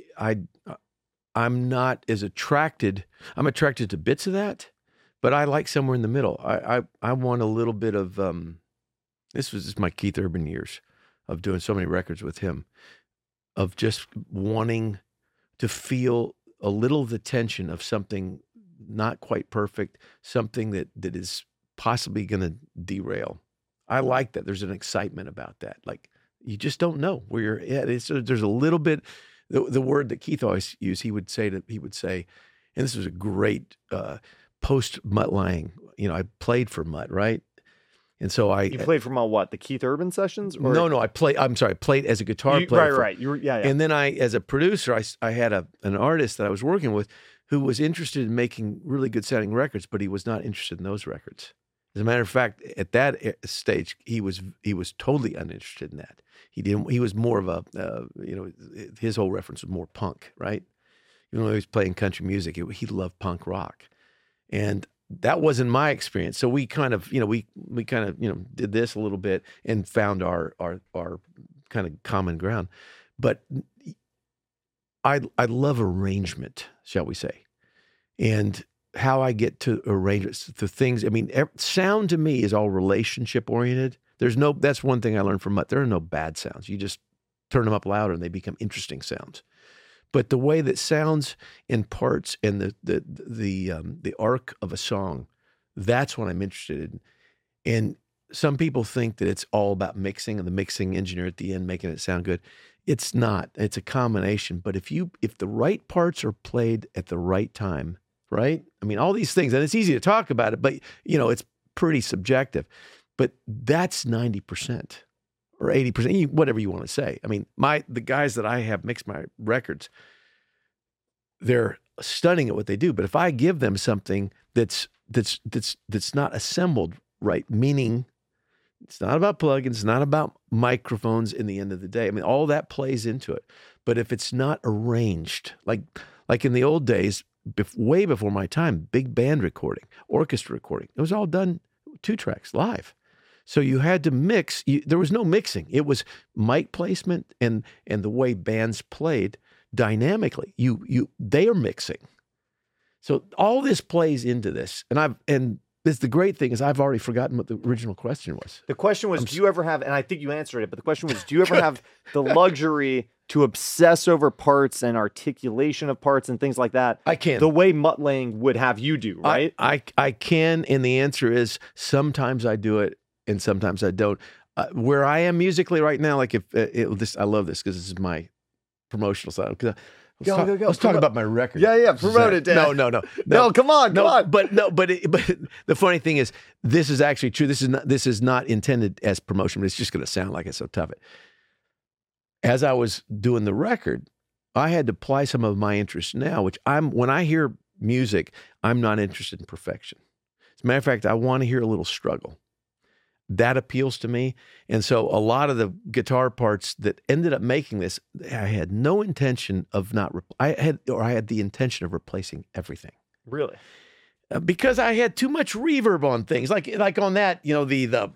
B: I'm not as attracted. I'm attracted to bits of that, but I like somewhere in the middle. I want a little bit of. This was just my Keith Urban years of doing so many records with him, of just wanting to feel a little of the tension of something not quite perfect, something that is possibly going to derail. I like that. There's an excitement about that. Like you just don't know where you're at. There's a little bit. The word that Keith always used, he would say, and this was a great post Mutt Lange. You know, I played for Mutt, right? And so
A: you played for what? The Keith Urban sessions? Or?
B: No, I played as a guitar player.
A: Right. Yeah.
B: And then as a producer, I had an artist that I was working with who was interested in making really good sounding records, but he was not interested in those records. As a matter of fact, at that stage, he was totally uninterested in that. He was more of a, his whole reference was more punk, right? Even though he was playing country music, he loved punk rock. And that wasn't my experience. So we kind of, we did this a little bit and found our kind of common ground. But I love arrangement, shall we say. And how I get to arrangements, to things. I mean, sound to me is all relationship oriented. That's one thing I learned from Mutt. There are no bad sounds. You just turn them up louder and they become interesting sounds. But the way that sounds in parts and the arc of a song, that's what I'm interested in. And some people think that it's all about mixing and the mixing engineer at the end making it sound good. It's not. It's a combination. But if the right parts are played at the right time, right? I mean, all these things, and it's easy to talk about it, but it's pretty subjective. But that's 90% or 80%, whatever you want to say. I mean, the guys that I have mix my records, they're stunning at what they do. But if I give them something that's not assembled right, meaning it's not about plugins, it's not about microphones in the end of the day. I mean, all that plays into it. But if it's not arranged, like in the old days, way before my time, big band recording, orchestra recording, it was all done 2 tracks live. So you had to mix. There was no mixing. It was mic placement and the way bands played dynamically. They are mixing. So all this plays into this. And the great thing is I've already forgotten what the original question was.
A: The question was, do you ever have, and I think you answered it, but the question was, do you ever have the luxury to obsess over parts and articulation of parts and things like that?
B: I can.
A: The way Mutt Lange would have you do, right?
B: I can, and the answer is sometimes I do it and sometimes I don't. Where I am musically right now, like I love this because this is my promotional side. Because Let's talk about my record.
A: Yeah. Promote it, Dan.
B: No,
A: come on.
B: But the funny thing is, this is actually true. This is not intended as promotion, but it's just going to sound like it, so tough it. As I was doing the record, I had to apply some of my interests now, when I hear music, I'm not interested in perfection. As a matter of fact, I want to hear a little struggle. That appeals to me. And so a lot of the guitar parts that ended up making this, I had no intention of I had the intention of replacing everything.
A: Really?
B: Because I had too much reverb on things. Like on that, the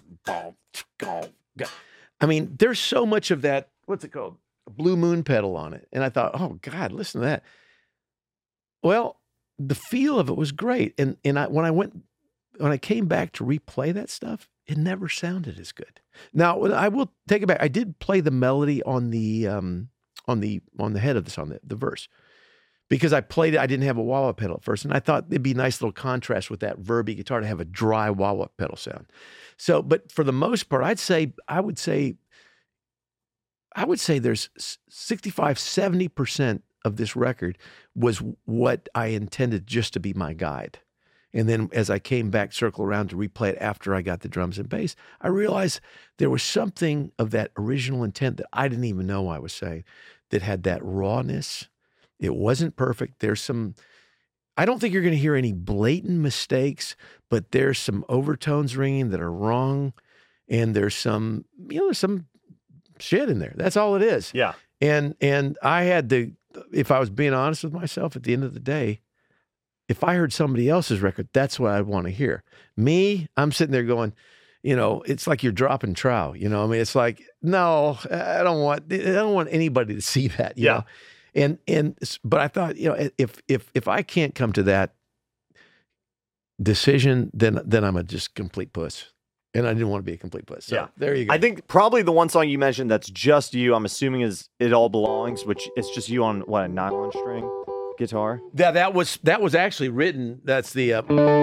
B: I mean, there's so much of that, what's it called? A Blue Moon pedal on it. And I thought, oh God, listen to that. Well, the feel of it was great. And when I came back to replay that stuff, it never sounded as good. Now, I will take it back. I did play the melody on the head of the song, the verse, because I played it. I didn't have a wah-wah pedal at first, and I thought it'd be a nice little contrast with that verby guitar to have a dry wah-wah pedal sound. So, but for the most part, I would say there's 65-70% of this record was what I intended just to be my guide. And then as I came back, circle around to replay it after I got the drums and bass, I realized there was something of that original intent that I didn't even know I was saying that had that rawness. It wasn't perfect. I don't think you're going to hear any blatant mistakes, but there's some overtones ringing that are wrong. And there's some shit in there. That's all it is.
A: Yeah.
B: And I had if I was being honest with myself at the end of the day, if I heard somebody else's record, that's what I'd want to hear. Me, I'm sitting there going, it's like you're dropping trout. I mean, it's like, no, I don't want anybody to see that. You know? But I thought, if I can't come to that decision, then I'm a just complete puss. And I didn't want to be a complete puss. So there you go.
A: I think probably the one song you mentioned that's just you, I'm assuming, is It All Belongs, which is just you on a nylon string guitar.
B: Yeah, that was actually written. That's the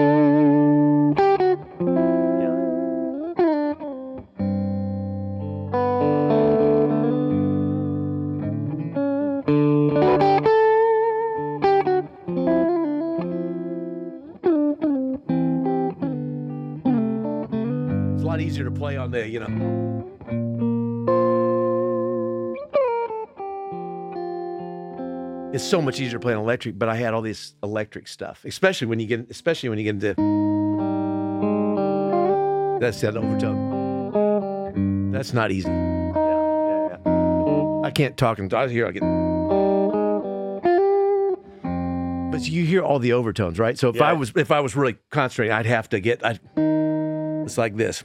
B: It's a lot easier to play on the, It's so much easier to play on electric, but I had all this electric stuff, especially when you get into that's that overtone. That's not easy.
A: Yeah.
B: I can't talk and I hear. But you hear all the overtones, right? So if I was really concentrating, I'd have to it's like this.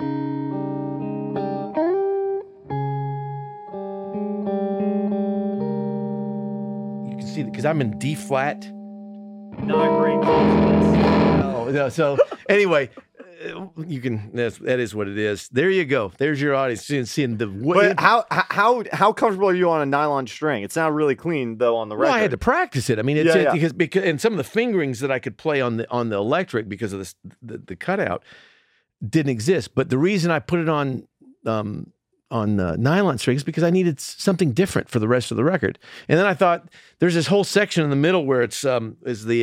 B: Because I'm in D flat.
A: Not great.
B: No. So anyway, you can. That is what it is. There you go. There's your audience seeing the.
A: But how comfortable are you on a nylon string? It's not really clean though on the record.
B: Well, I had to practice it. I mean, because and some of the fingerings that I could play on the electric because of the cutout didn't exist. But the reason I put it on nylon strings because I needed something different for the rest of the record. And then I thought there's this whole section in the middle where it's what is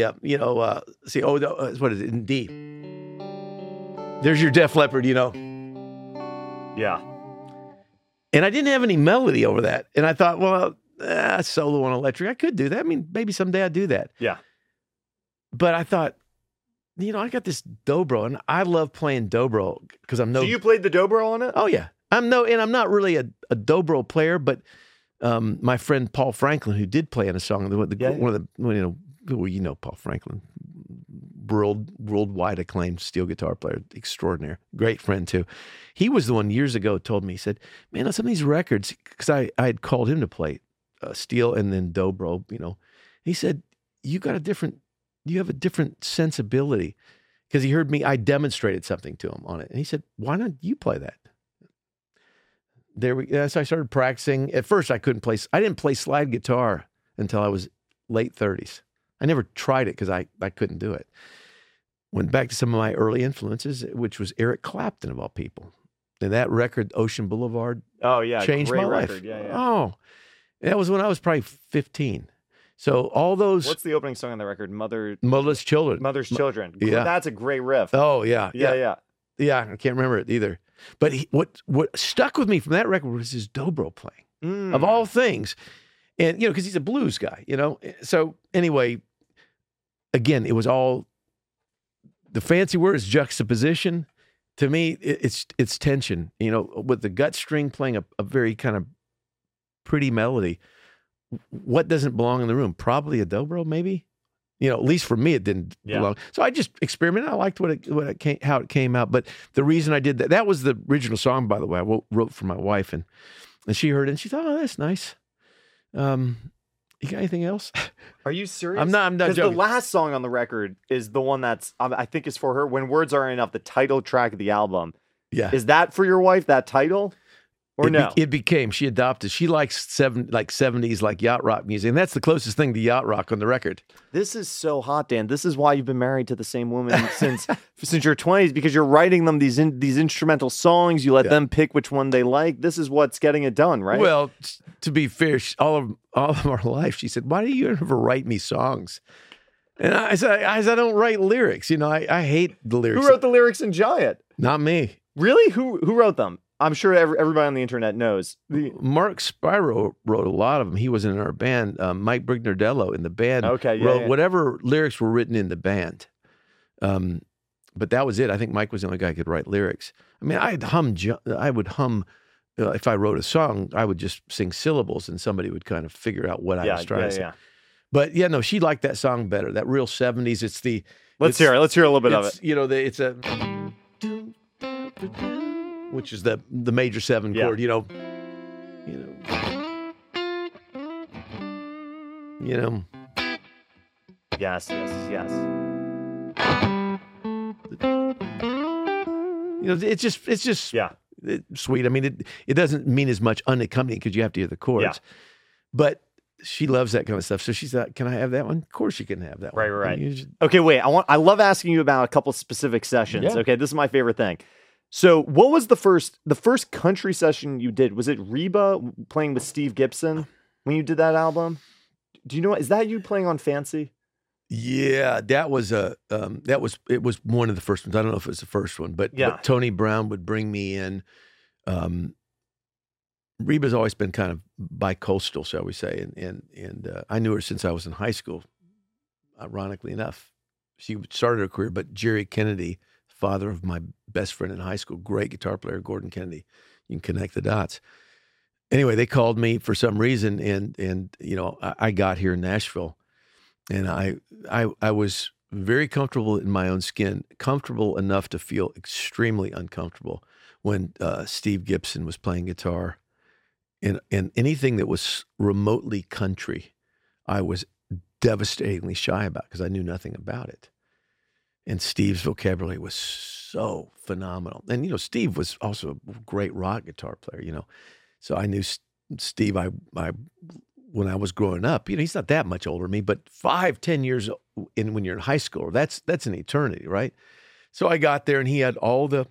B: it in D? There's your Def Leppard,
A: Yeah.
B: And I didn't have any melody over that. And I thought, well, solo on electric, I could do that. I mean, maybe someday I'd do that.
A: Yeah.
B: But I thought, I got this dobro, and I love playing dobro because I'm no.
A: So you played the dobro on it?
B: Oh yeah. I'm not really a dobro player, but my friend Paul Franklin, who did play on a song, one of the Paul Franklin, worldwide acclaimed steel guitar player, extraordinaire, great friend too. He was the one years ago told me, he said, "Man, on some of these records," because I had called him to play steel and then dobro, he said, "You have a different sensibility," because he heard me. I demonstrated something to him on it, and he said, "Why not you play that?" So I started practicing. At first, I didn't play slide guitar until I was late 30s. I never tried it because I couldn't do it. Went back to some of my early influences, which was Eric Clapton, of all people. And that record, Ocean Boulevard,
A: oh yeah,
B: changed
A: great
B: my life.
A: record. Yeah.
B: Oh, that was when I was probably 15. So all those
A: What's the opening song on the record?
B: Motherless Children.
A: Mother's Children.
B: Yeah.
A: That's a great riff.
B: Oh yeah,
A: yeah.
B: Yeah, I can't remember it either. But what stuck with me from that record was his dobro playing, of all things. And, because he's a blues guy, So anyway, again, it was all, the fancy word is juxtaposition. To me, it's tension, with the gut string playing a very kind of pretty melody. What doesn't belong in the room? Probably a dobro, maybe. At least for me, it didn't belong. So I just experimented. I liked how it came out. But the reason I did that was the original song, by the way. I wrote for my wife, and she heard it, and she thought, "Oh, that's nice." You got anything else?
A: Are you serious?
B: I'm not
A: Because the
B: joking.
A: last song on the record is the one that's, I think is for her. When Words Aren't Enough, the title track of the album.
B: Yeah.
A: Is that for your wife, that title? Or no?
B: It became, she adopted. She likes 70s, like yacht rock music. And that's the closest thing to yacht rock on the record.
A: This is so hot, Dan. This is why you've been married to the same woman since your 20s, because you're writing them these instrumental songs. You let them pick which one they like. This is what's getting it done, right?
B: Well, to be fair, all of our life, she said, "Why do you ever write me songs?" And I said, I don't write lyrics. I hate the lyrics.
A: Who wrote the lyrics in Giant?
B: Not me.
A: Really? Who wrote them? I'm sure everybody on the internet knows.
B: Mark Spiro wrote a lot of them. He was in our band. Mike Brignardello in the band wrote whatever lyrics were written in the band. But that was it. I think Mike was the only guy who could write lyrics. I mean, I would hum. If I wrote a song, I would just sing syllables, and somebody would kind of figure out what I was trying to say. But no, she liked that song better. That real 70s.
A: Let's hear it. Let's hear a little bit of it.
B: It's a, which is the major 7 chord.
A: Yes.
B: It's just sweet. I mean, it doesn't mean as much unaccompanied because you have to hear the chords.
A: Yeah.
B: But she loves that kind of stuff. So she said, "Can I have that one?" Of course you can have that one.
A: Right. Okay, wait. I love asking you about a couple specific sessions.
B: Yeah.
A: Okay, this is my favorite thing. So, what was the first country session you did? Was it Reba playing with Steve Gibson when you did that album? Do you know? Is that you playing on Fancy?
B: Yeah, that was it was one of the first ones. I don't know if it was the first one, but Tony Brown would bring me in. Reba's always been kind of bi-coastal, shall we say, and I knew her since I was in high school. Ironically enough, she started her career, but Jerry Kennedy, father of my best friend in high school, great guitar player, Gordon Kennedy, you can connect the dots. Anyway, they called me for some reason, and I got here in Nashville, and I was very comfortable in my own skin, comfortable enough to feel extremely uncomfortable when Steve Gibson was playing guitar. And anything that was remotely country, I was devastatingly shy about because I knew nothing about it. And Steve's vocabulary was so phenomenal. And, Steve was also a great rock guitar player, So I knew Steve, when I was growing up, he's not that much older than me, but 5-10 years when you're in high school, that's an eternity, right? So I got there and he had all the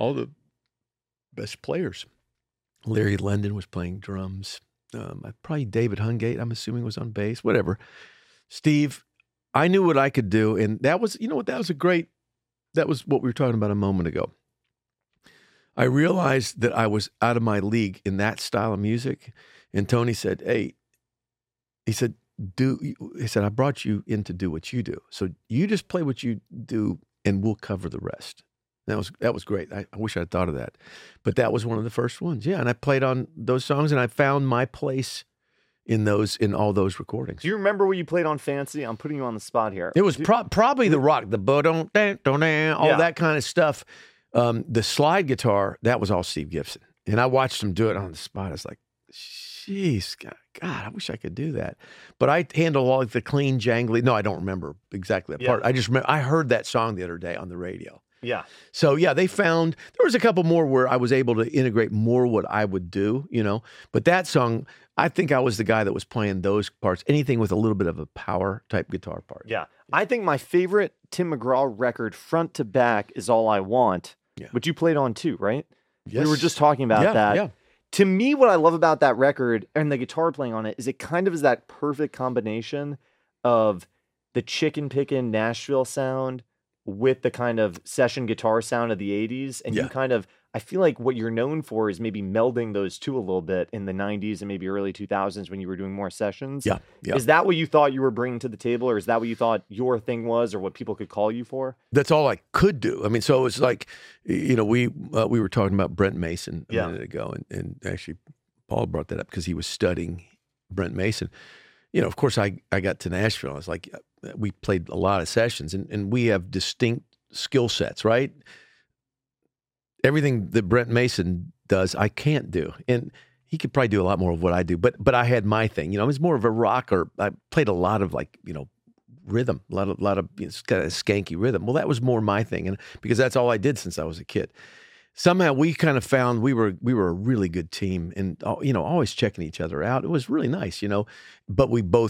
B: best players. Larry London was playing drums. Probably David Hungate, I'm assuming, was on bass, whatever. Steve, I knew what I could do. And that was, that was what we were talking about a moment ago. I realized that I was out of my league in that style of music. And Tony said, "Hey," he said, I brought you in to do what you do. So you just play what you do and we'll cover the rest. That was great. I wish I'd thought of that. But that was one of the first ones. Yeah, and I played on those songs and I found my place in all those recordings.
A: Do you remember what you played on Fancy? I'm putting you on the spot here.
B: It was probably the rock, the all that kind of stuff. The slide guitar, that was all Steve Gibson. And I watched him do it on the spot. I was like, jeez, God, I wish I could do that. But I handle all the clean, jangly. No, I don't remember exactly that part. I just remember I heard that song the other day on the radio.
A: Yeah.
B: So they found there was a couple more where I was able to integrate more what I would do, But that song, I think I was the guy that was playing those parts. Anything with a little bit of a power type guitar part.
A: Yeah. I think my favorite Tim McGraw record, front to back, is All I Want, which you played on too, right?
B: Yes.
A: We were just talking about that.
B: Yeah.
A: To me, what I love about that record and the guitar playing on it is it kind of is that perfect combination of the chicken pickin' Nashville sound with the kind of session guitar sound of the 80s. And you
B: Yeah.
A: kind of, I feel like what you're known for is maybe melding those two a little bit in the 90s and maybe early 2000s when you were doing more sessions.
B: Yeah. Yeah.
A: Is that what you thought you were bringing to the table, or is that what you thought your thing was, or what people could call you for?
B: That's all I could do. I mean, so it's like, we were talking about Brent Mason a minute ago, and actually Paul brought that up because he was studying Brent Mason. Of course, I got to Nashville. I was like, we played a lot of sessions, and we have distinct skill sets, right? Everything that Brent Mason does, I can't do. And he could probably do a lot more of what I do, but I had my thing. I was more of a rocker. I played a lot of rhythm, a lot of it's kind of skanky rhythm. Well, that was more my thing, and because that's all I did since I was a kid. Somehow we kind of found we were a really good team, and always checking each other out. It was really nice, But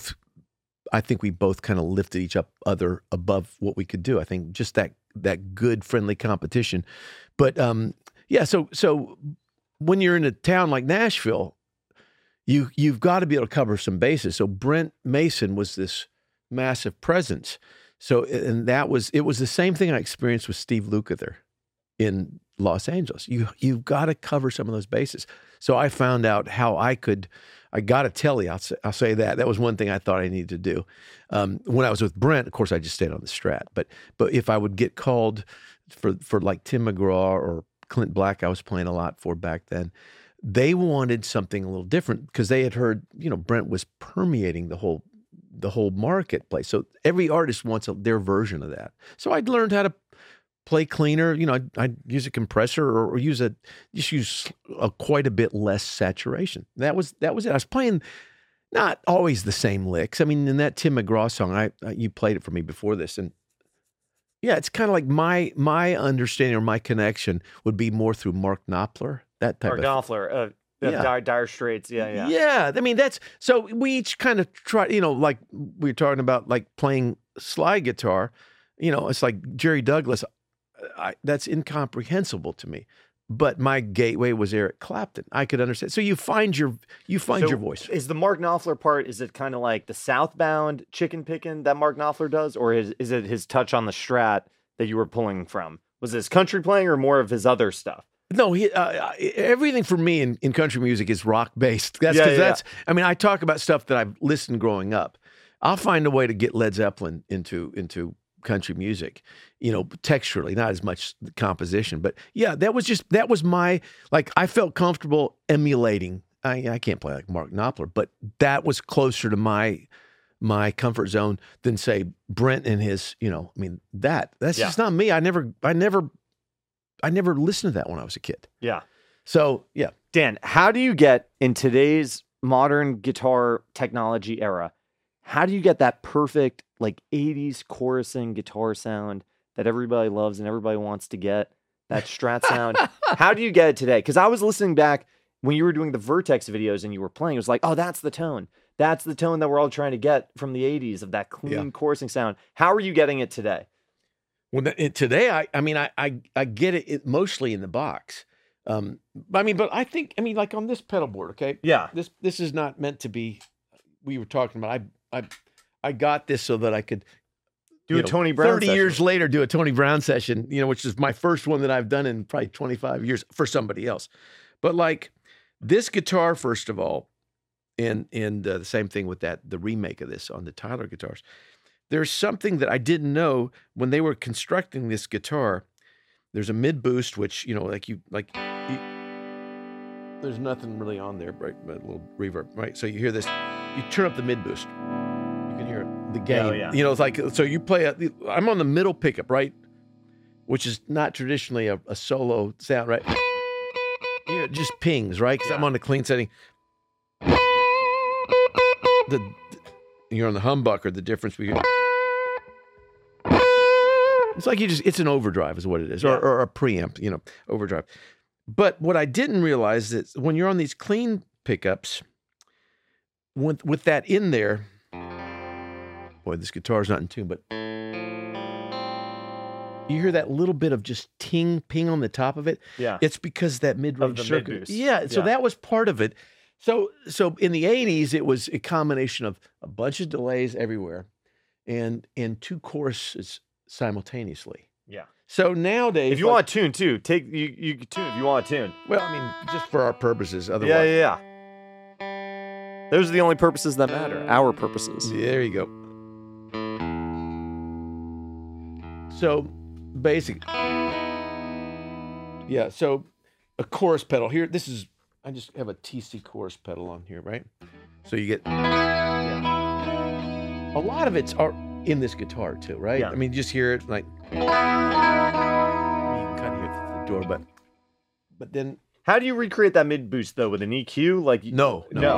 B: I think we both kind of lifted each other above what we could do. I think just that good friendly competition. But so when you're in a town like Nashville, you've got to be able to cover some bases. So Brent Mason was this massive presence. So and it was the same thing I experienced with Steve Lukather in Los Angeles. You've got to cover some of those bases. So I found out how I got a telly. I'll say that. That was one thing I thought I needed to do. When I was with Brent, of course, I just stayed on the Strat. But if I would get called for like Tim McGraw or Clint Black, I was playing a lot for back then, they wanted something a little different because they had heard, Brent was permeating the whole marketplace. So every artist wants their version of that. So I'd learned how to play cleaner. I'd use a compressor or use quite a bit less saturation. That was it. I was playing not always the same licks. I mean, in that Tim McGraw song, you played it for me before this, and yeah, it's kind of like my understanding or my connection would be more through Mark Knopfler, that type
A: Mark Knopfler, Dire Straits, yeah.
B: Yeah, I mean so we each kind of try, like we were talking about, like playing slide guitar. It's like Jerry Douglas. That's incomprehensible to me. But my gateway was Eric Clapton. I could understand. So you find your voice.
A: Is the Mark Knopfler part, is it kind of like the southbound chicken picking that Mark Knopfler does? Or is it his touch on the Strat that you were pulling from? Was this country playing or more of his other stuff?
B: No, everything for me in country music is rock based. I mean, I talk about stuff that I've listened growing up. I'll find a way to get Led Zeppelin into country music, texturally, not as much composition, but yeah, that was my, like, I felt comfortable emulating. I can't play like Mark Knopfler, but that was closer to my comfort zone than, say, Brent and his, that's just not me. I never listened to that when I was a kid.
A: Yeah.
B: So, yeah.
A: Dan, how do you get, in today's modern guitar technology era, how do you get that perfect, like, 80s chorusing guitar sound that everybody loves and everybody wants to get, that Strat sound? How do you get it today? Because I was listening back when you were doing the Vertex videos and you were playing, it was like, oh, that's the tone. That's the tone that we're all trying to get from the 80s, of that clean chorusing sound. How are you getting it today?
B: Well, today, I get it mostly in the box. But I think, like on this pedal board, okay?
A: Yeah.
B: This is not meant to be, we were talking about, I got this so that I could
A: do a Tony Brown
B: 30 years later, do a Tony Brown session, which is my first one that I've done in probably 25 years for somebody else. But like this guitar, first of all, and the same thing with the remake of this on the Tyler guitars, there's something that I didn't know when they were constructing this guitar. There's a mid boost, which, there's nothing really on there, right? A little reverb, right? So you hear this, you turn up the mid boost, you can hear the gain.
A: Oh, yeah.
B: It's like, so you play I'm on the middle pickup, right? Which is not traditionally a solo sound, right? It just pings, right? Because I'm on the clean setting. You're on the humbucker, the difference between, it's like it's an overdrive is what it is, or a preamp, overdrive. But what I didn't realize is when you're on these clean pickups, with that in there, boy, this guitar's not in tune, but you hear that little bit of just ting, ping on the top of it.
A: Yeah.
B: It's because that mid-range
A: the
B: circuit.
A: mid-boost.
B: Yeah, so
A: Yeah.
B: that was part of it. So in the 80s, it was a combination of a bunch of delays everywhere and two choruses simultaneously.
A: Yeah.
B: So nowadays,
A: If you want a tune too, you can tune if you want a tune.
B: well, I mean, just for our purposes, otherwise.
A: Yeah. Those are the only purposes that matter. Our purposes.
B: There you go. So, basic. Yeah, so a chorus pedal here. This is, I just have a TC chorus pedal on here, right? So you get, a lot of it's in this guitar too, right?
A: Yeah.
B: I mean, just hear it like, you can kind of hear it through the door, but then.
A: How do you recreate that mid boost though with an EQ? Like
B: No.
A: no.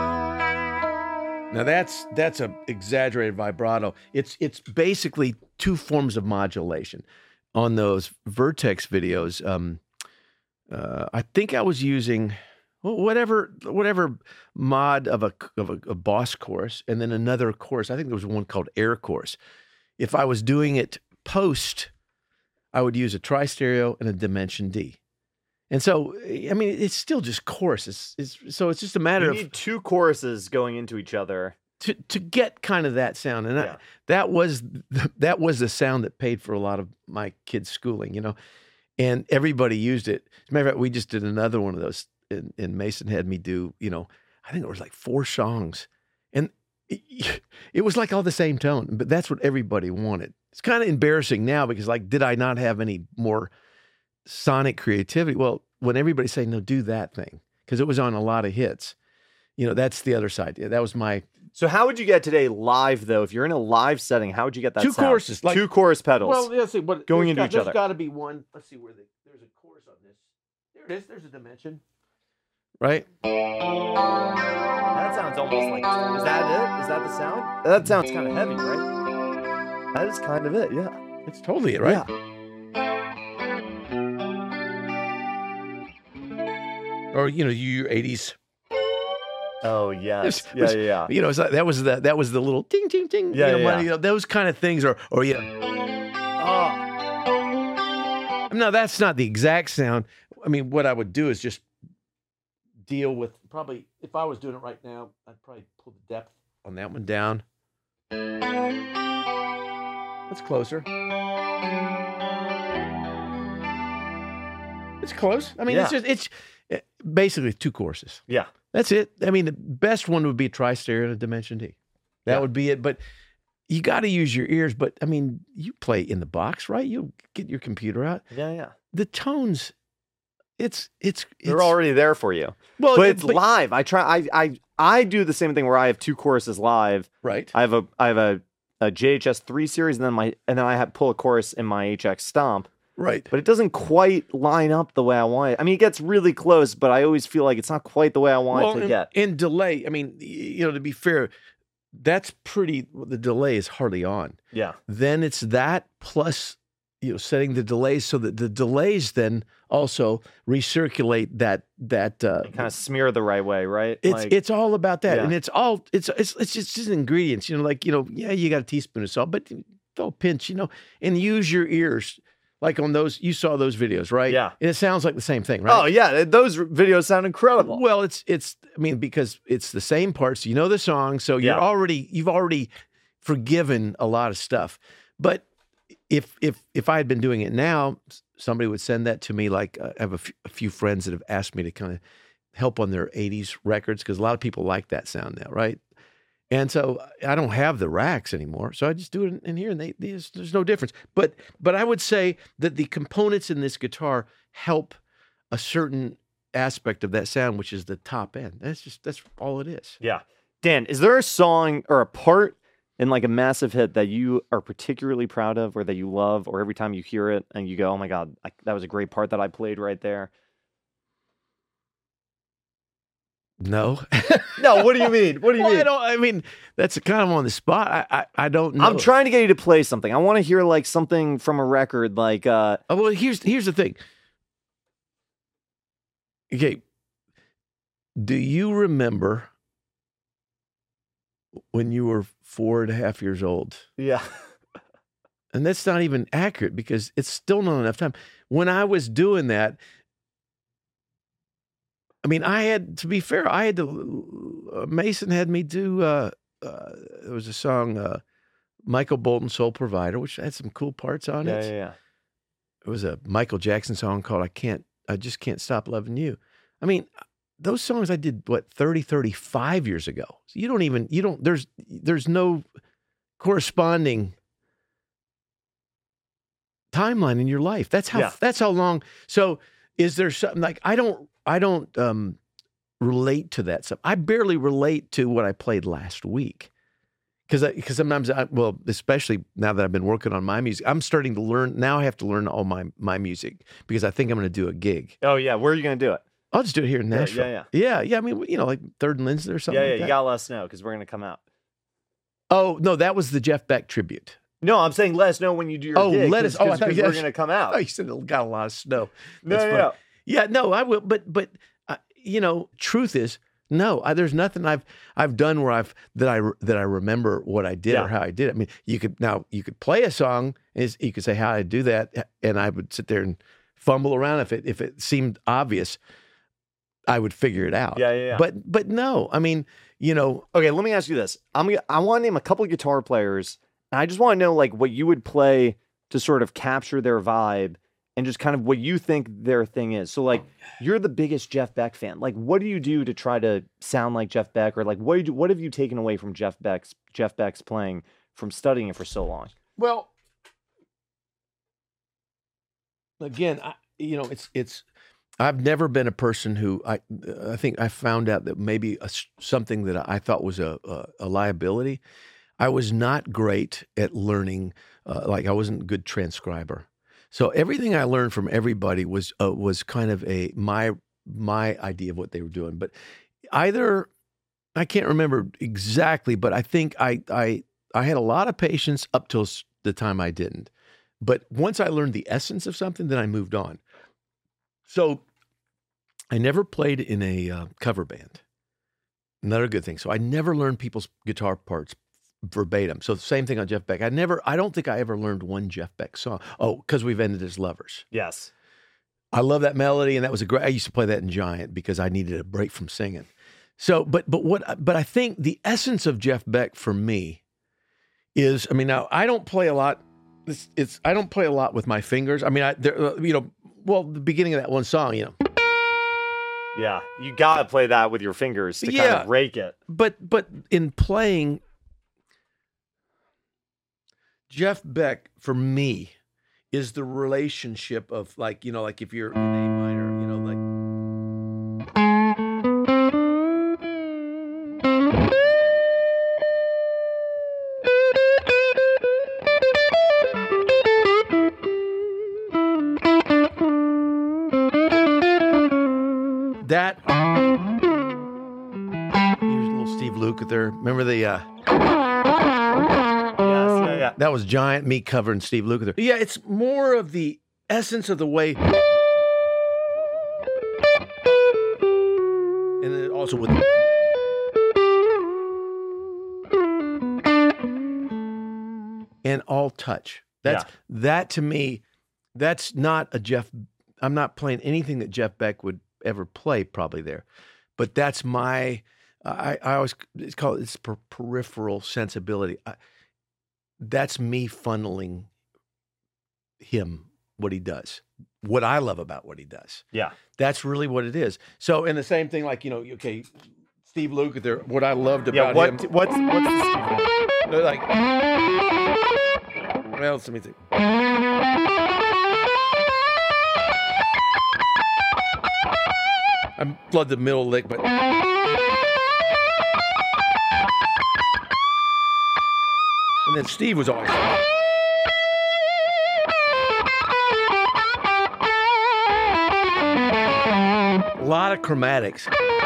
B: Now that's a exaggerated vibrato. It's basically two forms of modulation. On those Vertex videos, I think I was using whatever mod of a Boss chorus, and then another chorus. I think there was one called Air Chorus. If I was doing it post, I would use a tri-stereo and a Dimension D. And so, I mean, it's still just chorus. So it's just a matter
A: You
B: of
A: need two choruses going into each other.
B: to get kind of that sound, and
A: Yeah.
B: that was the sound that paid for a lot of my kids' schooling, you know, and everybody used it. As a matter of fact, we just did another one of those, and Mason had me do, you know, I think it was like 4 songs, and it was like all the same tone, but that's what everybody wanted. It's kind of embarrassing now because, like, did I not have any more sonic creativity? Well, when everybody's saying, no, do that thing, because it was on a lot of hits, you know, that's the other side. Yeah, that was my
A: So how would you get today live though? If you're in a live setting, how would you get that
B: two
A: sound?
B: choruses, like
A: two chorus pedals.
B: Well, let's see. What
A: Going into each other.
B: There's got to be one. Let's see where there's a chorus on this. There it is. There's a Dimension. Right?
A: That sounds almost like. Is that it? Is that the sound? That sounds kind of heavy, right? That is kind of it. Yeah.
B: It's totally it, right?
A: Yeah.
B: Or your 80s.
A: Oh yes.
B: Was-
A: Yeah.
B: You know, it's like, that was the little ting ting ting.
A: Yeah,
B: you know,
A: yeah.
B: money, you know, those kind of things. Or yeah.
A: Oh.
B: No, that's not the exact sound. I mean, what I would do is just deal with, probably, if I was doing it right now, I'd probably pull the depth on that one down. That's closer. It's close. I mean,
A: Yeah.
B: it's basically 2 choruses.
A: Yeah.
B: That's it. I mean, the best one would be tri-stereo and a Dimension D. That
A: Yeah.
B: would be it. But you got to use your ears. But I mean, you play in the box, right? You get your computer out.
A: Yeah.
B: The tones, it's
A: They're already there for you.
B: well,
A: But it's live. I do the same thing where I have 2 choruses live.
B: right.
A: I have a JHS 3 series, and then I pull a chorus in my HX Stomp.
B: Right.
A: But it doesn't quite line up the way I want it. I mean, it gets really close, but I always feel like it's not quite the way I want it to get.
B: In delay, I mean, to be fair, that's the delay is hardly on.
A: Yeah.
B: Then it's that plus, setting the delays so that the delays then also recirculate that
A: Kind of smear the right way, right?
B: it's all about that.
A: Yeah.
B: And it's just ingredients, you got a teaspoon of salt, but throw a pinch, and use your ears. Like on those, you saw those videos, right?
A: Yeah.
B: And it sounds like the same thing, right?
A: Oh yeah, those videos sound incredible.
B: Well, because it's the same parts. You know the song, so you've already forgiven a lot of stuff. But if I had been doing it now, somebody would send that to me. Like I have a few friends that have asked me to kind of help on their 80s records because a lot of people like that sound now, right? And so I don't have the racks anymore, so I just do it in here, and there's no difference. But I would say that the components in this guitar help a certain aspect of that sound, which is the top end. That's all it is.
A: Yeah. Dan, is there a song or a part in like a massive hit that you are particularly proud of, or that you love, or every time you hear it and you go, "Oh my God, that was a great part that I played right there"?
B: No.
A: No, what do you mean? What do you mean?
B: I mean, that's kind of on the spot. I don't know.
A: I'm trying to get you to play something. I want to hear like something from a record, like
B: Oh, well, here's the thing. Okay. Do you remember when you were 4.5 years old
A: yeah.
B: And that's not even accurate because it's still not enough time. When I was doing that, I mean, to be fair, Mason had me do, there was a song, Michael Bolton, Soul Provider, which had some cool parts on it.
A: Yeah.
B: It was a Michael Jackson song called I Just Can't Stop Loving You. I mean, those songs I did, 35 years ago. So there's no corresponding timeline in your life. That's how long. So is there something like, I don't relate to that stuff. I barely relate to what I played last week. Because sometimes, especially now that I've been working on my music, I'm starting to learn. Now I have to learn all my music because I think I'm going to do a gig.
A: Oh, yeah. Where are you going to do it?
B: I'll just do it here in Nashville. Yeah. I mean, like 3rd and Lindsay or something like that.
A: You got to let us know because we're going to come out.
B: Oh, no, that was the Jeff Beck tribute.
A: No, I'm saying let us know when you do your gig.
B: Let us. Oh, I thought
A: we're going to come out.
B: Oh, you said it got a lot of snow.
A: No.
B: Yeah, no, I will. But truth is, no. There's nothing I've done where that I remember what I did or how I did it. I mean, you could play a song, and you could say how I do that, and I would sit there and fumble around if it seemed obvious. I would figure it out.
A: Yeah.
B: But no, I mean,
A: Okay, let me ask you this. I want to name a couple of guitar players. And I just want to know like what you would play to sort of capture their vibe and just kind of what you think their thing is. So like you're the biggest Jeff Beck fan. Like what do you do to try to sound like Jeff Beck, or like what have you taken away from Jeff Beck's playing from studying it for so long?
B: Well, again, it's I've never been a person who I think I found out that maybe something that I thought was a liability. I was not great at learning, like I wasn't a good transcriber. So everything I learned from everybody was kind of my idea of what they were doing. But I can't remember exactly, but I think I had a lot of patience up till the time I didn't. But once I learned the essence of something, then I moved on. So I never played in a cover band. Another good thing. So I never learned people's guitar parts verbatim. So the same thing on Jeff Beck. I don't think I ever learned one Jeff Beck song. Oh, because we've ended as lovers.
A: Yes. I
B: love that melody, and that was I used to play that in Giant because I needed a break from singing. So, but I think the essence of Jeff Beck for me is, I mean, now I don't play a lot. I don't play a lot with my fingers. I mean, the beginning of that one song,
A: Yeah, you gotta play that with your fingers to kind of rake it.
B: But in playing, Jeff Beck for me is the relationship of like if you're in A minor, that. Here's a little Steve Lukather. Remember the.
A: Yeah.
B: That was Giant, me covering Steve Lukather. Yeah, it's more of the essence of the way. And then also with. And all touch. That to me, that's not a Jeff. I'm not playing anything that Jeff Beck would ever play probably there. But that's my. I always call it peripheral sensibility. That's me funneling him, what he does, what I love about what he does.
A: Yeah.
B: That's really what it is. So, and the same thing, like, okay, Steve Lukather, what I loved about him.
A: What's the Steve?
B: They're like, well, let me think. I love the middle lick, but. And then Steve was always. A lot of chromatics.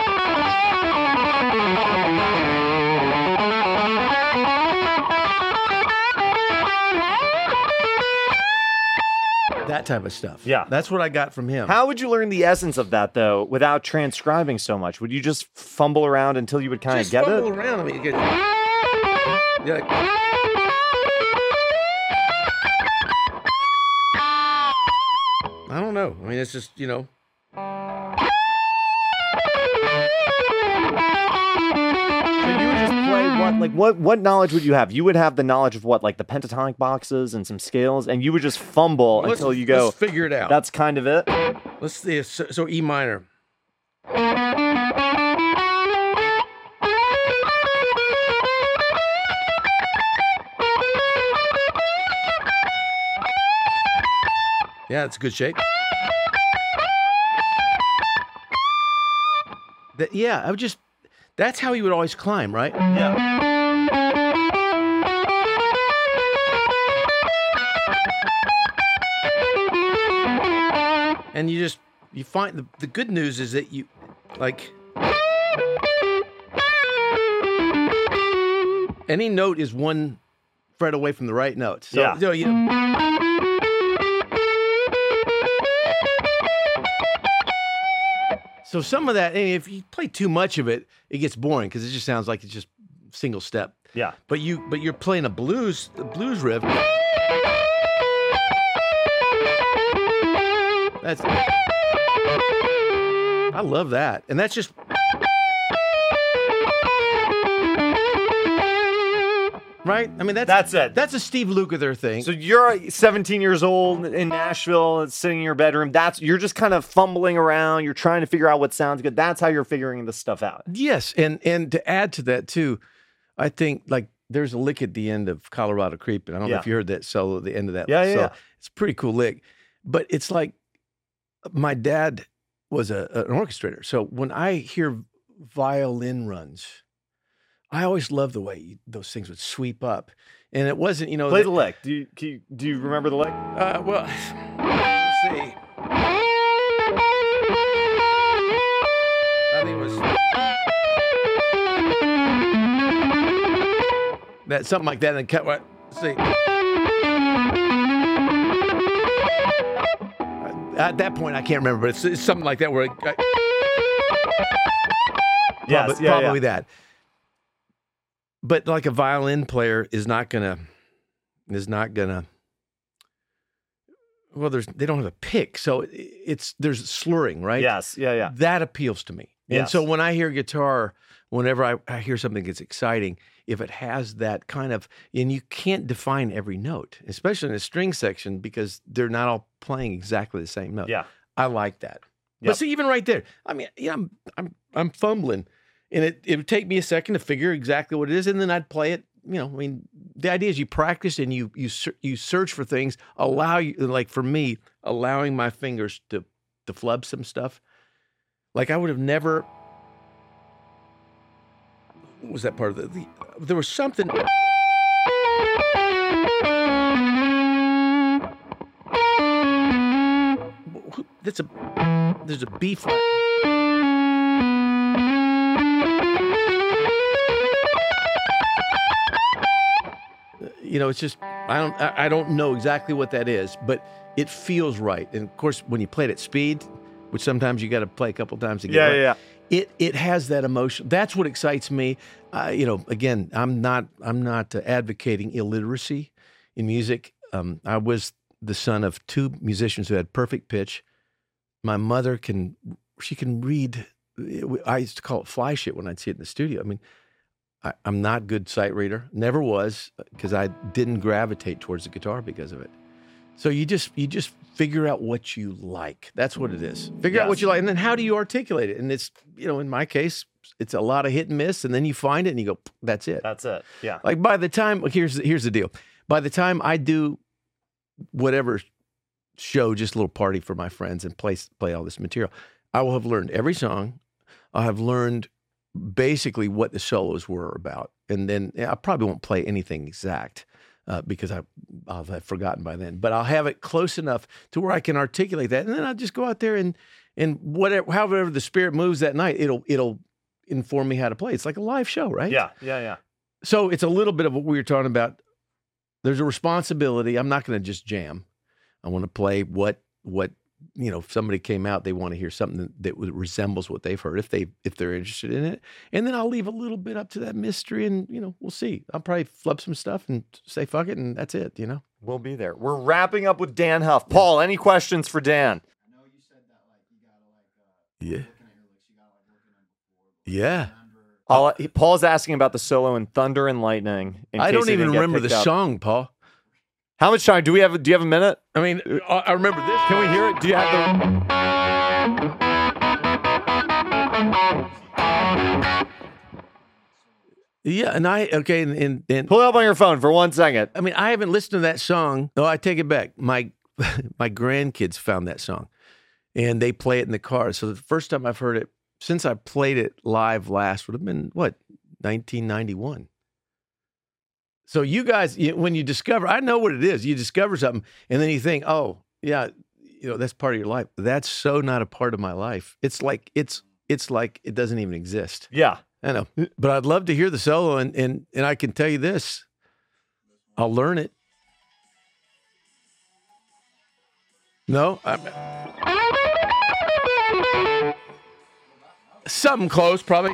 B: That type of stuff.
A: Yeah.
B: That's what I got from him.
A: How would you learn the essence of that, though, without transcribing so much? Would you just fumble around until you would kind of get it?
B: Fumble around. I mean, you're like, I don't know. I mean, it's just, you know.
A: So you would just play what knowledge would you have? You would have the knowledge of what, like the pentatonic boxes and some scales, and you would just fumble until you go.
B: Let's figure it out.
A: That's kind of it.
B: Let's see. So E minor. Yeah, it's a good shape. I would just. That's how he would always climb, right?
A: Yeah.
B: And you find the good news is that you, like, any note is one fret away from the right note. So,
A: Yeah.
B: you know, so some of that, I mean, if you play too much of it, it gets boring because it just sounds like it's just single step.
A: Yeah.
B: But you're playing a blues riff. I love that. And that's just right? I mean
A: That's it.
B: That's a Steve Lukather thing.
A: So you're 17 years old in Nashville, sitting in your bedroom. You're just kind of fumbling around. You're trying to figure out what sounds good. That's how you're figuring this stuff out.
B: Yes, and to add to that too, I think like there's a lick at the end of Colorado Creeping. I don't know if you heard that solo at the end of that.
A: Yeah.
B: It's a pretty cool lick. But it's like my dad was an orchestrator. So when I hear violin runs, I always loved the way those things would sweep up. And it wasn't, you know.
A: Play the lick. Do you remember the lick?
B: Well, let's see. I think it was that something like that, and cut. What? Let's see. At that point, I can't remember, but it's something like that. Where probably that. But like a violin player is not gonna. Well, they don't have a pick, so there's slurring, right?
A: Yes, yeah.
B: That appeals to me. And
A: Yes.
B: so when I hear guitar, whenever I hear something that's exciting, if it has that kind of, and you can't define every note, especially in a string section, because they're not all playing exactly the same note.
A: Yeah.
B: I like that.
A: Yep.
B: But see, even right there, I mean, yeah, I'm fumbling, and it would take me a second to figure exactly what it is, and then I'd play it. You know, I mean, the idea is you practice and you search for things. Like for me, allowing my fingers to flub some stuff. Like I would have never. What was that part of the there was something. There's a B flat. You know, it's just I don't know exactly what that is, but it feels right. And of course, when you play it at speed, which sometimes you got to play a couple times to get right.
A: Yeah.
B: It has that emotion. That's what excites me. You know, again, I'm not advocating illiteracy in music. I was the son of two musicians who had perfect pitch. My mother can read. I used to call it fly shit when I'd see it in the studio. I mean, I'm not a good sight reader. Never was, because I didn't gravitate towards the guitar because of it. So you just figure out what you like. That's what it is. Figure out what you like, and then how do you articulate it? And it's, you know, in my case, it's a lot of hit and miss, and then you find it and you go, that's it.
A: That's it. Yeah.
B: Like by the time, here's the deal. By the time I do whatever show, just a little party for my friends and play all this material, I will have learned every song. I have learned basically what the solos were about, and then I probably won't play anything exact because I'll have forgotten by then. But I'll have it close enough to where I can articulate that, and then I'll just go out there and however the spirit moves that night, it'll inform me how to play. It's like a live show, right?
A: Yeah.
B: So it's a little bit of what we were talking about. There's a responsibility. I'm not going to just jam. I want to play what if somebody came out, they want to hear something that resembles what they've heard, if they're interested in it. And then I'll leave a little bit up to that mystery, and we'll see. I'll probably flub some stuff and say fuck it, and that's it.
A: We'll be there. We're wrapping up with Dan Huff. Paul, any questions for Dan?
D: I know you said that you gotta
B: Yeah.
D: looking at your licks, you gotta look at them before.
B: Yeah.
A: Paul's asking about the solo in Thunder and Lightning.
B: I don't even remember the song, Paul.
A: How much time do we have? Do you have a minute?
B: I mean, I remember this.
A: Can we hear it? Do you have the?
B: Yeah, and and
A: Pull it up on your phone for 1 second.
B: I mean, I haven't listened to that song. No, I take it back. My grandkids found that song, and they play it in the car. So the first time I've heard it since I played it live last would have been 1991. So you guys, when you discover, I know what it is. You discover something, and then you think, oh yeah, that's part of your life. That's so not a part of my life. It's like it doesn't even exist.
A: Yeah.
B: I know, but I'd love to hear the solo, and I can tell you this, I'll learn it. No, something close, probably.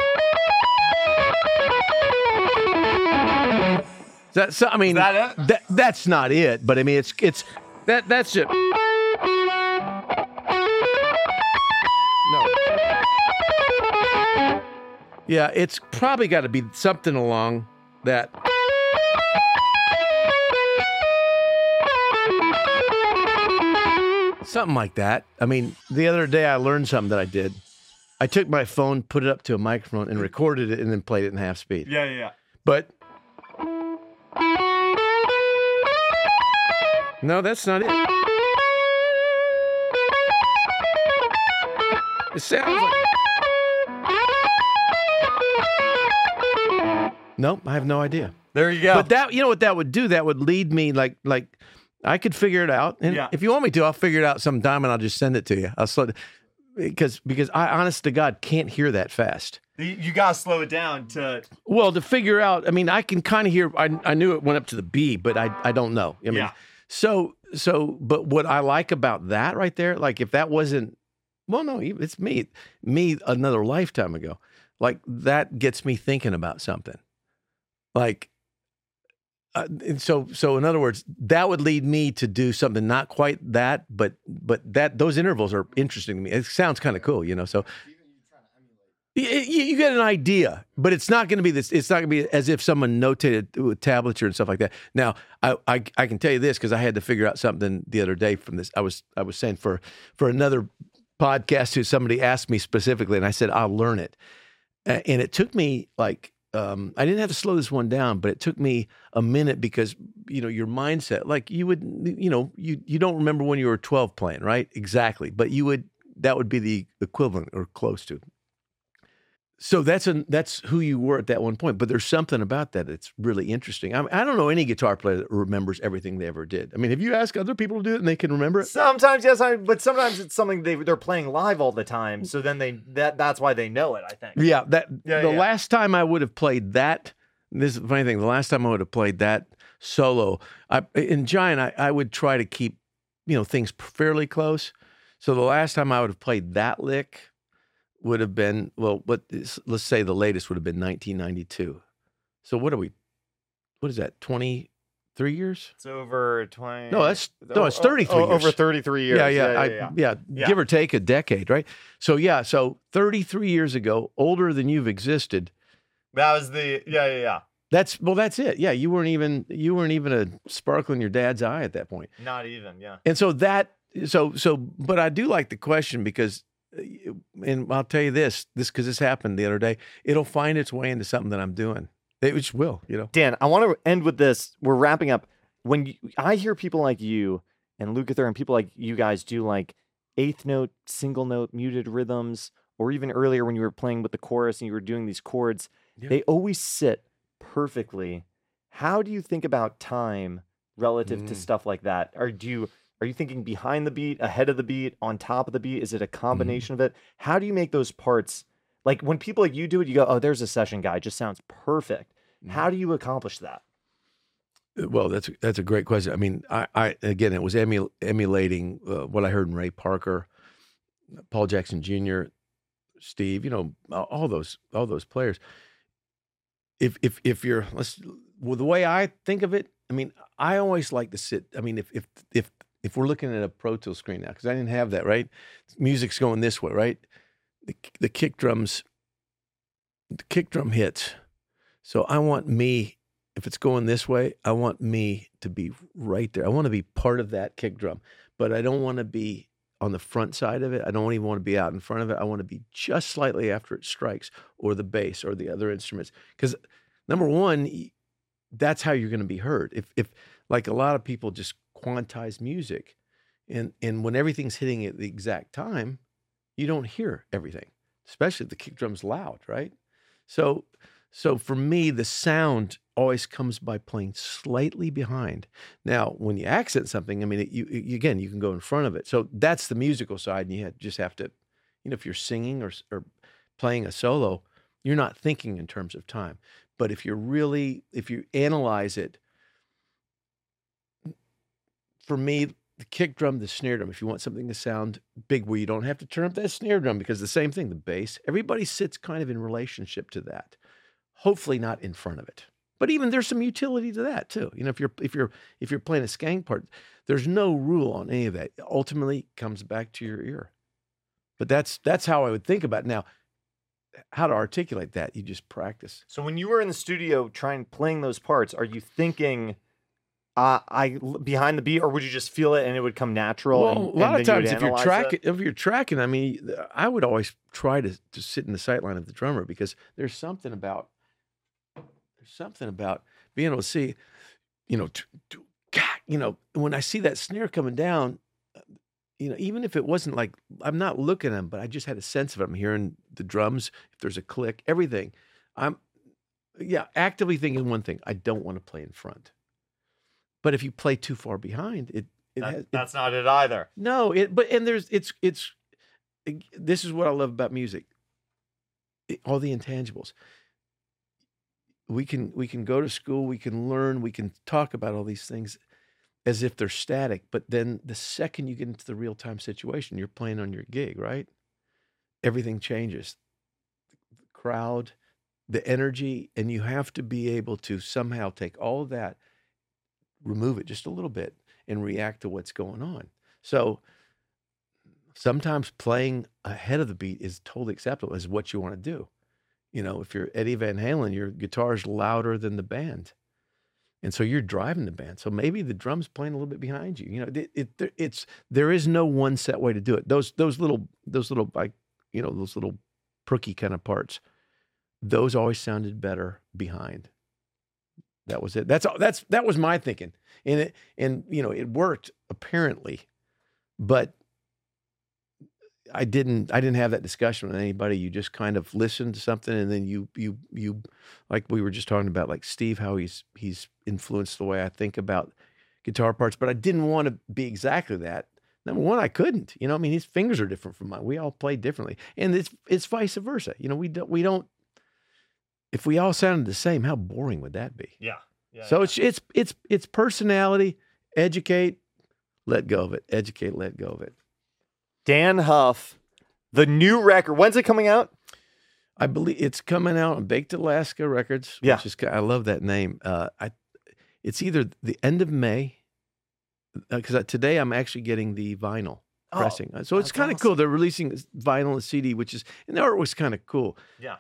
B: That's it? That's not it, but I mean, it's that's it. No. Yeah, it's probably got to be something along that. Something like that. I mean, the other day I learned something that I did. I took my phone, put it up to a microphone, and recorded it, and then played it in half speed.
A: Yeah.
B: But no, that's not it. It sounds like. Nope, I have no idea.
A: There you go.
B: But that, what that would do? That would lead me like I could figure it out. And if you want me to, I'll figure it out sometime, and I'll just send it to you. I'll slow because I, honest to God, can't hear that fast.
A: You gotta slow it down to.
B: Well, to figure out, I mean, I can kind of hear. I knew it went up to the B, but I don't know. I mean, So, but what I like about that right there, like if that wasn't, well, no, it's me another lifetime ago. Like that gets me thinking about something. Like, and so in other words, that would lead me to do something not quite that, but that those intervals are interesting to me. It sounds kind of cool, So you get an idea, but it's not going to be this. It's not going to be as if someone notated with tablature and stuff like that. Now, I can tell you this because I had to figure out something the other day from this. I was saying for another podcast who somebody asked me specifically, and I said I'll learn it, and it took me like. I didn't have to slow this one down, but it took me a minute because, your mindset, like you would, you don't remember when you were 12 playing, right? Exactly. But that would be the equivalent or close to. So that's who you were at that one point. But there's something about that that's really interesting. I don't know any guitar player that remembers everything they ever did. I mean, have you asked other people to do it and they can remember it?
A: Sometimes, yes, but sometimes it's something they're playing live all the time. So then that's why they know it, I think.
B: Yeah, last time I would have played that, this is the funny thing, the last time I would have played that solo, in Giant, I would try to keep, things fairly close. So the last time I would have played that lick would have been, let's say the latest would have been 1992. So what is that, 23 years?
A: It's over 20.
B: No, it's 33 years.
A: Over 33 years.
B: Yeah. Give or take a decade, right? So 33 years ago, older than you've existed.
A: That was yeah.
B: That's it. Yeah, you weren't even a sparkle in your dad's eye at that point.
A: Not even, yeah.
B: And but I do like the question because, and I'll tell you this because this happened the other day. It'll find its way into something that I'm doing. It just will,
A: Dan, I want to end with this. We're wrapping up. When I hear people like you and Lukather and people like you guys do like eighth note, single note, muted rhythms, or even earlier when you were playing with the chorus and you were doing these chords, they always sit perfectly. How do you think about time relative to stuff like that? Are you thinking behind the beat, ahead of the beat, on top of the beat? Is it a combination of it? How do you make those parts? Like when people like you do it, you go, oh, there's a session guy. It just sounds perfect. How do you accomplish that?
B: Well, that's a great question. I mean, I again, it was emulating what I heard in Ray Parker, Paul Jackson Jr., Steve. All those players. If you're the way I think of it, I mean, I always like to sit. I mean, if we're looking at a Pro Tool screen now, because I didn't have that, right? Music's going this way, right? The kick drum hits. So I want me, if it's going this way, I want me to be right there. I want to be part of that kick drum, but I don't want to be on the front side of it. I don't even want to be out in front of it. I want to be just slightly after it strikes, or the bass or the other instruments. Because number one, that's how you're going to be heard. If like a lot of people just quantize music, and when everything's hitting at the exact time, you don't hear everything, especially if the kick drum's loud, right? So for me, the sound always comes by playing slightly behind. Now, when you accent something, I mean, you again, you can go in front of it. So that's the musical side, and you just have to, if you're singing or playing a solo, you're not thinking in terms of time. But if you analyze it, for me, the kick drum, the snare drum, if you want something to sound big where you don't have to turn up that snare drum, because the same thing, the bass, everybody sits kind of in relationship to that. Hopefully not in front of it. But even there's some utility to that too. If you're playing a skank part, there's no rule on any of that. It ultimately comes back to your ear. But that's how I would think about it. Now, how to articulate that, you just practice.
A: So when you were in the studio playing those parts, are you thinking I behind the beat, or would you just feel it and it would come natural?
B: Well, a lot of times if you're tracking, I mean, I would always try to sit in the sight line of the drummer, because there's something about being able to see, when I see that snare coming down, even if it wasn't like, I'm not looking at them, but I just had a sense of it. I'm hearing the drums, if there's a click, everything. I'm actively thinking one thing: I don't want to play in front. But if you play too far behind,
A: that's not it either.
B: No, this is what I love about music. All the intangibles. We can go to school, we can learn, we can talk about all these things as if they're static. But then the second you get into the real-time situation, you're playing on your gig, right? Everything changes. The crowd, the energy, and you have to be able to somehow take all of that, remove it just a little bit, and react to what's going on. So sometimes playing ahead of the beat is totally acceptable, is what you want to do. If you're Eddie Van Halen, your guitar's louder than the band. And so you're driving the band. So maybe the drum's playing a little bit behind you. There is no one set way to do it. Those little like, those little perky kind of parts, those always sounded better behind. That was it. That was my thinking. And it worked apparently, but I didn't have that discussion with anybody. You just kind of listened to something, and then you like we were just talking about, like Steve, how he's influenced the way I think about guitar parts, but I didn't want to be exactly that. Number one, I couldn't. His fingers are different from mine. We all play differently, and it's vice versa. We don't. If we all sounded the same, how boring would that be?
A: Yeah.
B: So it's personality. Educate, let go of it. Educate, let go of it.
A: Dan Huff, the new record. When's it coming out?
B: I believe it's coming out on Baked Alaska Records.
A: Yeah.
B: Which is, I love that name. It's either the end of May, because today I'm actually getting the vinyl pressing. So it's kind of cool. They're releasing vinyl and CD, and the art was kind of cool.
A: Yeah.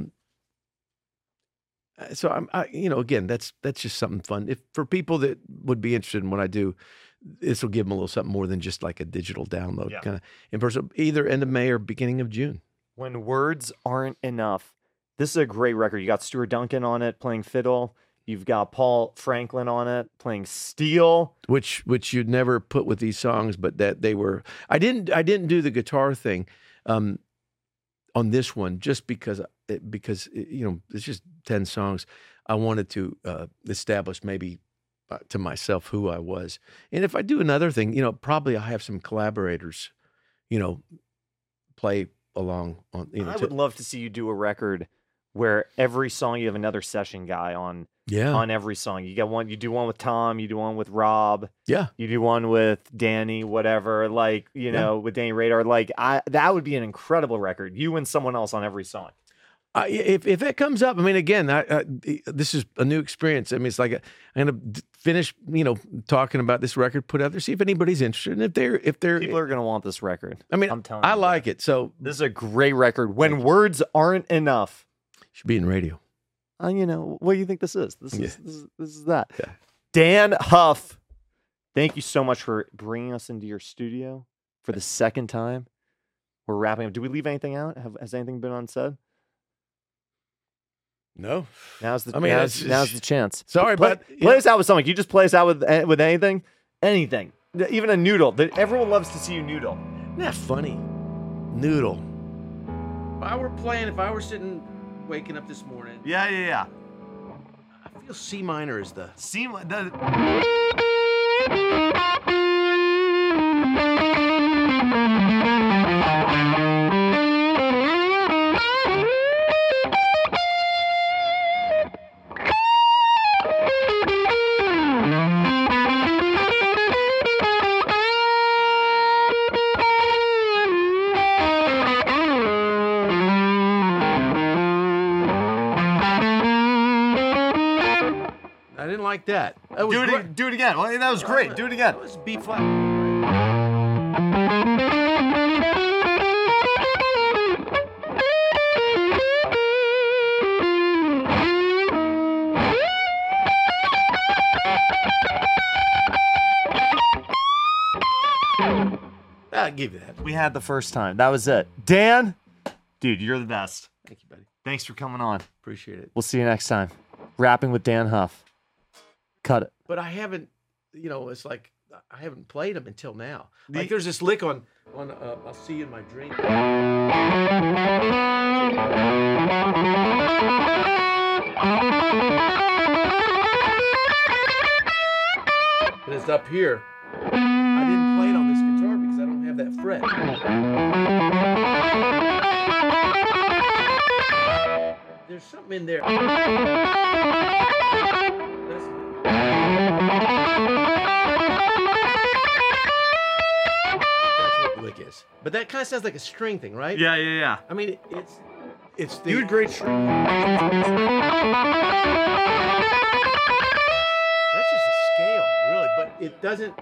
B: So again, that's just something fun. For people that would be interested in what I do, this will give them a little something more than just like a digital download kind of in person, either end of May or beginning of June.
A: When words aren't enough, this is a great record. You got Stuart Duncan on it playing fiddle. You've got Paul Franklin on it playing steel,
B: which you'd never put with these songs, but that they were. I didn't do the guitar thing on this one just because it's just 10 songs. I wanted to establish maybe to myself who I was. And if I do another thing, probably I'll have some collaborators, play along on,
A: I would love to see you do a record where every song you have another session guy on every song. You do one with Tom, you do one with Rob,
B: Yeah.
A: you do one with Danny, whatever, like, with Danny Radar. Like that would be an incredible record. You and someone else on every song.
B: If it comes up, I mean, again, this is a new experience. I mean, it's like I'm going to finish, talking about this record, put it out there, see if anybody's interested. And if they're
A: People are going to want this record.
B: I mean,
A: I'm telling
B: I
A: you.
B: like it. So
A: This is a great record. When words aren't enough.
B: should be in radio.
A: What do you think this is? This is that.
B: Yeah.
A: Dan Huff, thank you so much for bringing us into your studio for the second time. We're wrapping up. Did we leave anything out? Has anything been unsaid?
B: No.
A: Now's the
B: now's
A: the chance.
B: Sorry,
A: play
B: but
A: us out with something. Can you just play us out with anything? Anything. Even a noodle. Everyone loves to see you noodle.
B: Isn't that funny? Noodle. If I were sitting, waking up this morning,
A: Yeah.
B: I feel C minor is the. I didn't like that. That was great.
A: Do it again. Well, that was great. Do it again.
B: That was B flat. Right? I'll give you that.
A: We had the first time. That was it. Dan, dude, you're the best.
B: Thank you, buddy.
A: Thanks for coming on.
B: Appreciate it.
A: We'll see you next time. Rapping with Dan Huff. Cut it.
B: But I haven't, it's like I haven't played them until now. Like there's this lick on I'll See You in My Dream. And it's up here. I didn't play it on this guitar because I don't have that fret. There's something in there. That's what the lick is. But that kind of sounds like a string thing, right?
A: Yeah.
B: I mean, it's the...
A: You had great string.
B: That's just a scale, really, but it doesn't...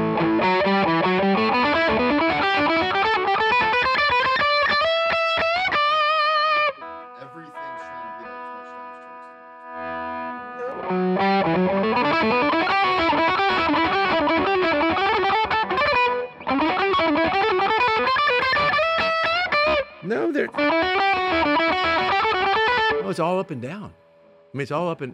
D: Everything's trying to be like
B: No, they're... Oh, it's all up and down. I mean, it's all up and...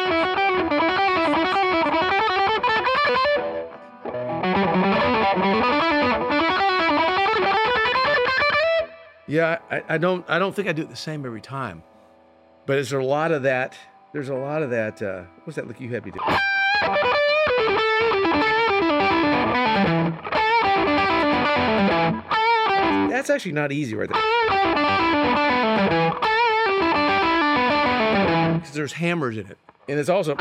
B: Yeah, I don't think I do it the same every time. But there's a lot of that. What's that look you had me do? That's actually not easy right there. Because there's hammers in it. And it's also...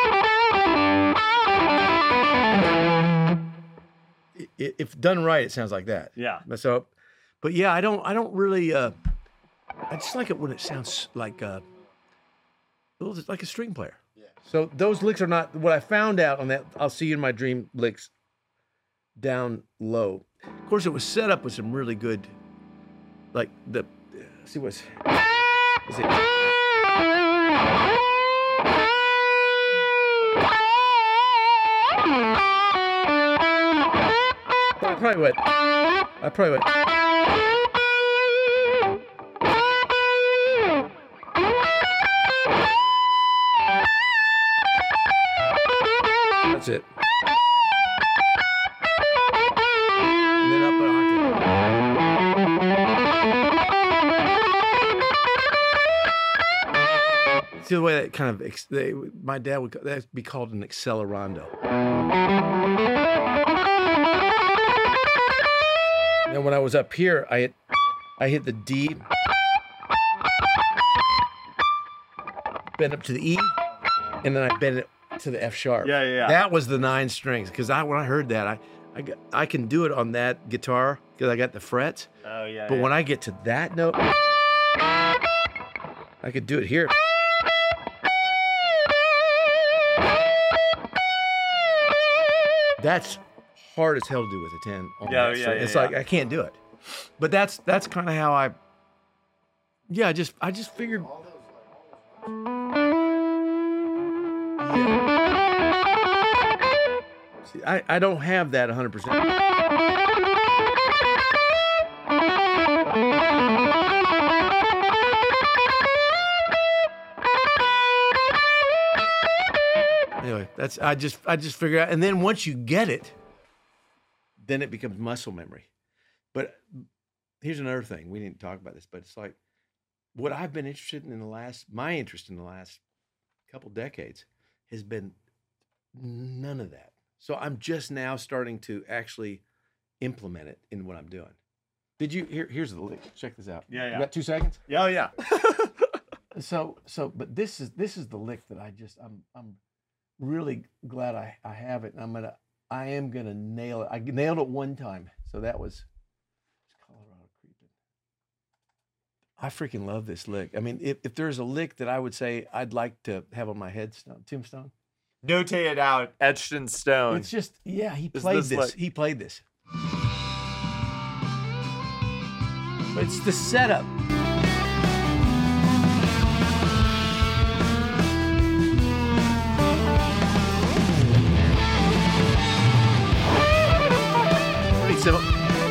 B: If done right, it sounds like that.
A: Yeah.
B: But yeah, I don't really... I just like it when it sounds like a string player. Yeah. So those licks are not... What I found out on that I'll See You in My Dream licks down low. Of course, it was set up with some really good... Like the... see what's... Is it... I probably went... That's it. And then up an octave. See the way that kind of... my dad would... That'd be called an accelerando. And when I was up here, I hit the D. bend up to the E, and then I bend it to the F sharp.
A: Yeah.
B: That was the 9 strings. Because when I heard that, I can do it on that guitar because I got the frets.
A: Oh yeah.
B: But when I get to that note, I could do it here. That's hard as hell to do with a 10. On that string. It's like I can't do it. But that's kind of how I just figured. Yeah. See, I don't have that 100%. Anyway, I just figure out, and then once you get it, then it becomes muscle memory. But here's another thing. We didn't talk about this, but it's like what I've been interested in my interest in the last couple decades has been none of that. So I'm just now starting to actually implement it in what I'm doing. Did you here's the lick. Check this out.
A: Yeah.
B: You got 2 seconds?
A: Yeah.
B: But this is the lick that I'm really glad I have it, and I am gonna nail it. I nailed it one time, so that was Colorado Creeping. I freaking love this lick. I mean, if there's a lick that I would say I'd like to have on my tombstone,
A: Notate it out, etched in stone.
B: it's just he
A: Is
B: played
A: this
B: this.
A: like-
B: He played this. But it's the setup. Pretty simple.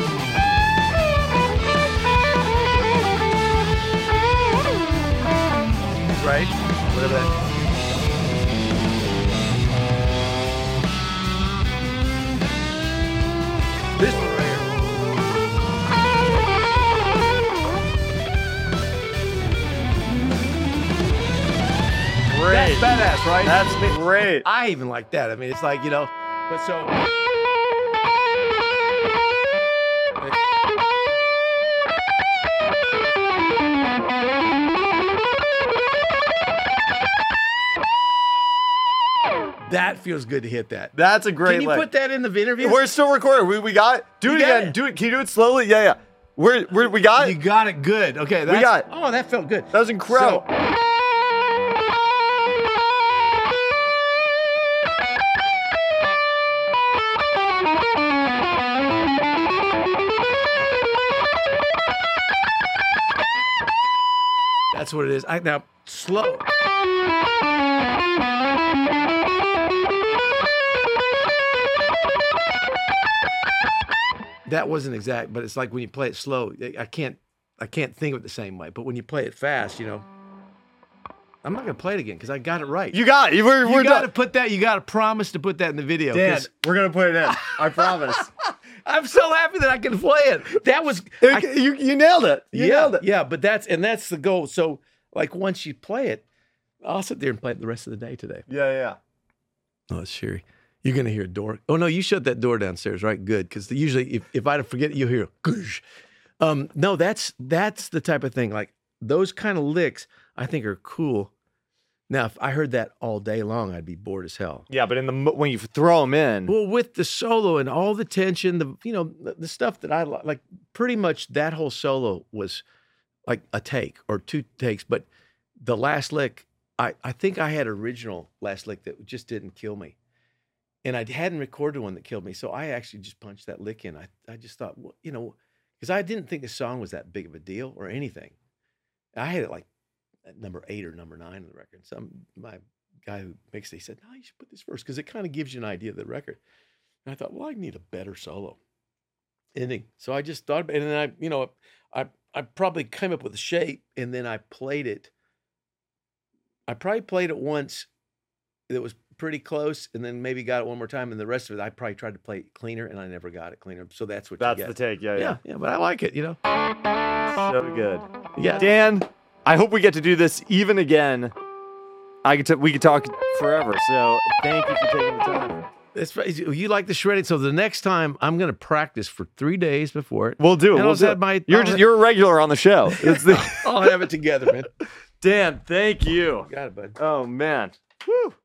B: Right? Whatever that. This one right here.
A: Great.
B: That's badass, right?
A: That's great.
B: I even like that. I mean, it's like, but so. That feels good to hit that.
A: That's a great
B: Can you
A: lick.
B: put that in the interview?
A: We're still recording. We got it. Do
B: You
A: it
B: got
A: again.
B: it.
A: Do it. Can you do it slowly? Yeah. We got
B: You
A: it.
B: got it good. Okay. That's,
A: got it.
B: Oh, that felt good.
A: That was incredible.
B: So- That's what it is. Now, slow. That wasn't exact, but it's like when you play it slow, I can't think of it the same way. But when you play it fast, I'm not gonna play it again because I got it right.
A: You got it. We're
B: You got to
A: done.
B: put that. You got to promise to put that in the video.
A: Dan,
B: 'cause
A: we're gonna put it in. I promise.
B: I'm so happy that I can play it. That was
A: You nailed it. You nailed it.
B: Yeah, but that's the goal. So like once you play it, I'll sit there and play it the rest of the day today.
A: Yeah.
B: Oh, it's Sherry. You're gonna hear a door. Oh no, you shut that door downstairs, right? Good, because usually if I forget, you'll hear. Goosh. No, that's the type of thing. Like those kind of licks, I think are cool. Now, if I heard that all day long, I'd be bored as hell.
A: Yeah, but when you throw them in,
B: Well, with the solo and all the tension, the stuff that I like, pretty much that whole solo was like a take or 2 takes. But the last lick, I think I had original last lick that just didn't kill me. And I hadn't recorded one that killed me. So I actually just punched that lick in. I just thought, well, because I didn't think the song was that big of a deal or anything. I had it like at number 8 or number 9 on the record. My guy who mixed it, he said, no, you should put this first because it kind of gives you an idea of the record. And I thought, well, I need a better solo ending. So I just thought about it. And then I probably came up with a shape and then I played it. I probably played it once. It was pretty close, and then maybe got it one more time, and the rest of it, I probably tried to play it cleaner, and I never got it cleaner. So that's what
A: that's
B: you
A: the
B: get.
A: take. Yeah.
B: Yeah, but I like it,
A: So good.
B: Yeah.
A: Dan, I hope we get to do this even again. We could talk forever. So thank you for taking the time.
B: It's you like the shredding. So the next time, I'm going to practice for 3 days before it.
A: We'll do it.
B: And
A: We'll
B: I'll
A: do
B: have
A: it.
B: my-
A: You're a regular on the show. It's the
B: I'll have it together, man.
A: Dan, thank you.
B: Got it, bud.
A: Oh man. Woo.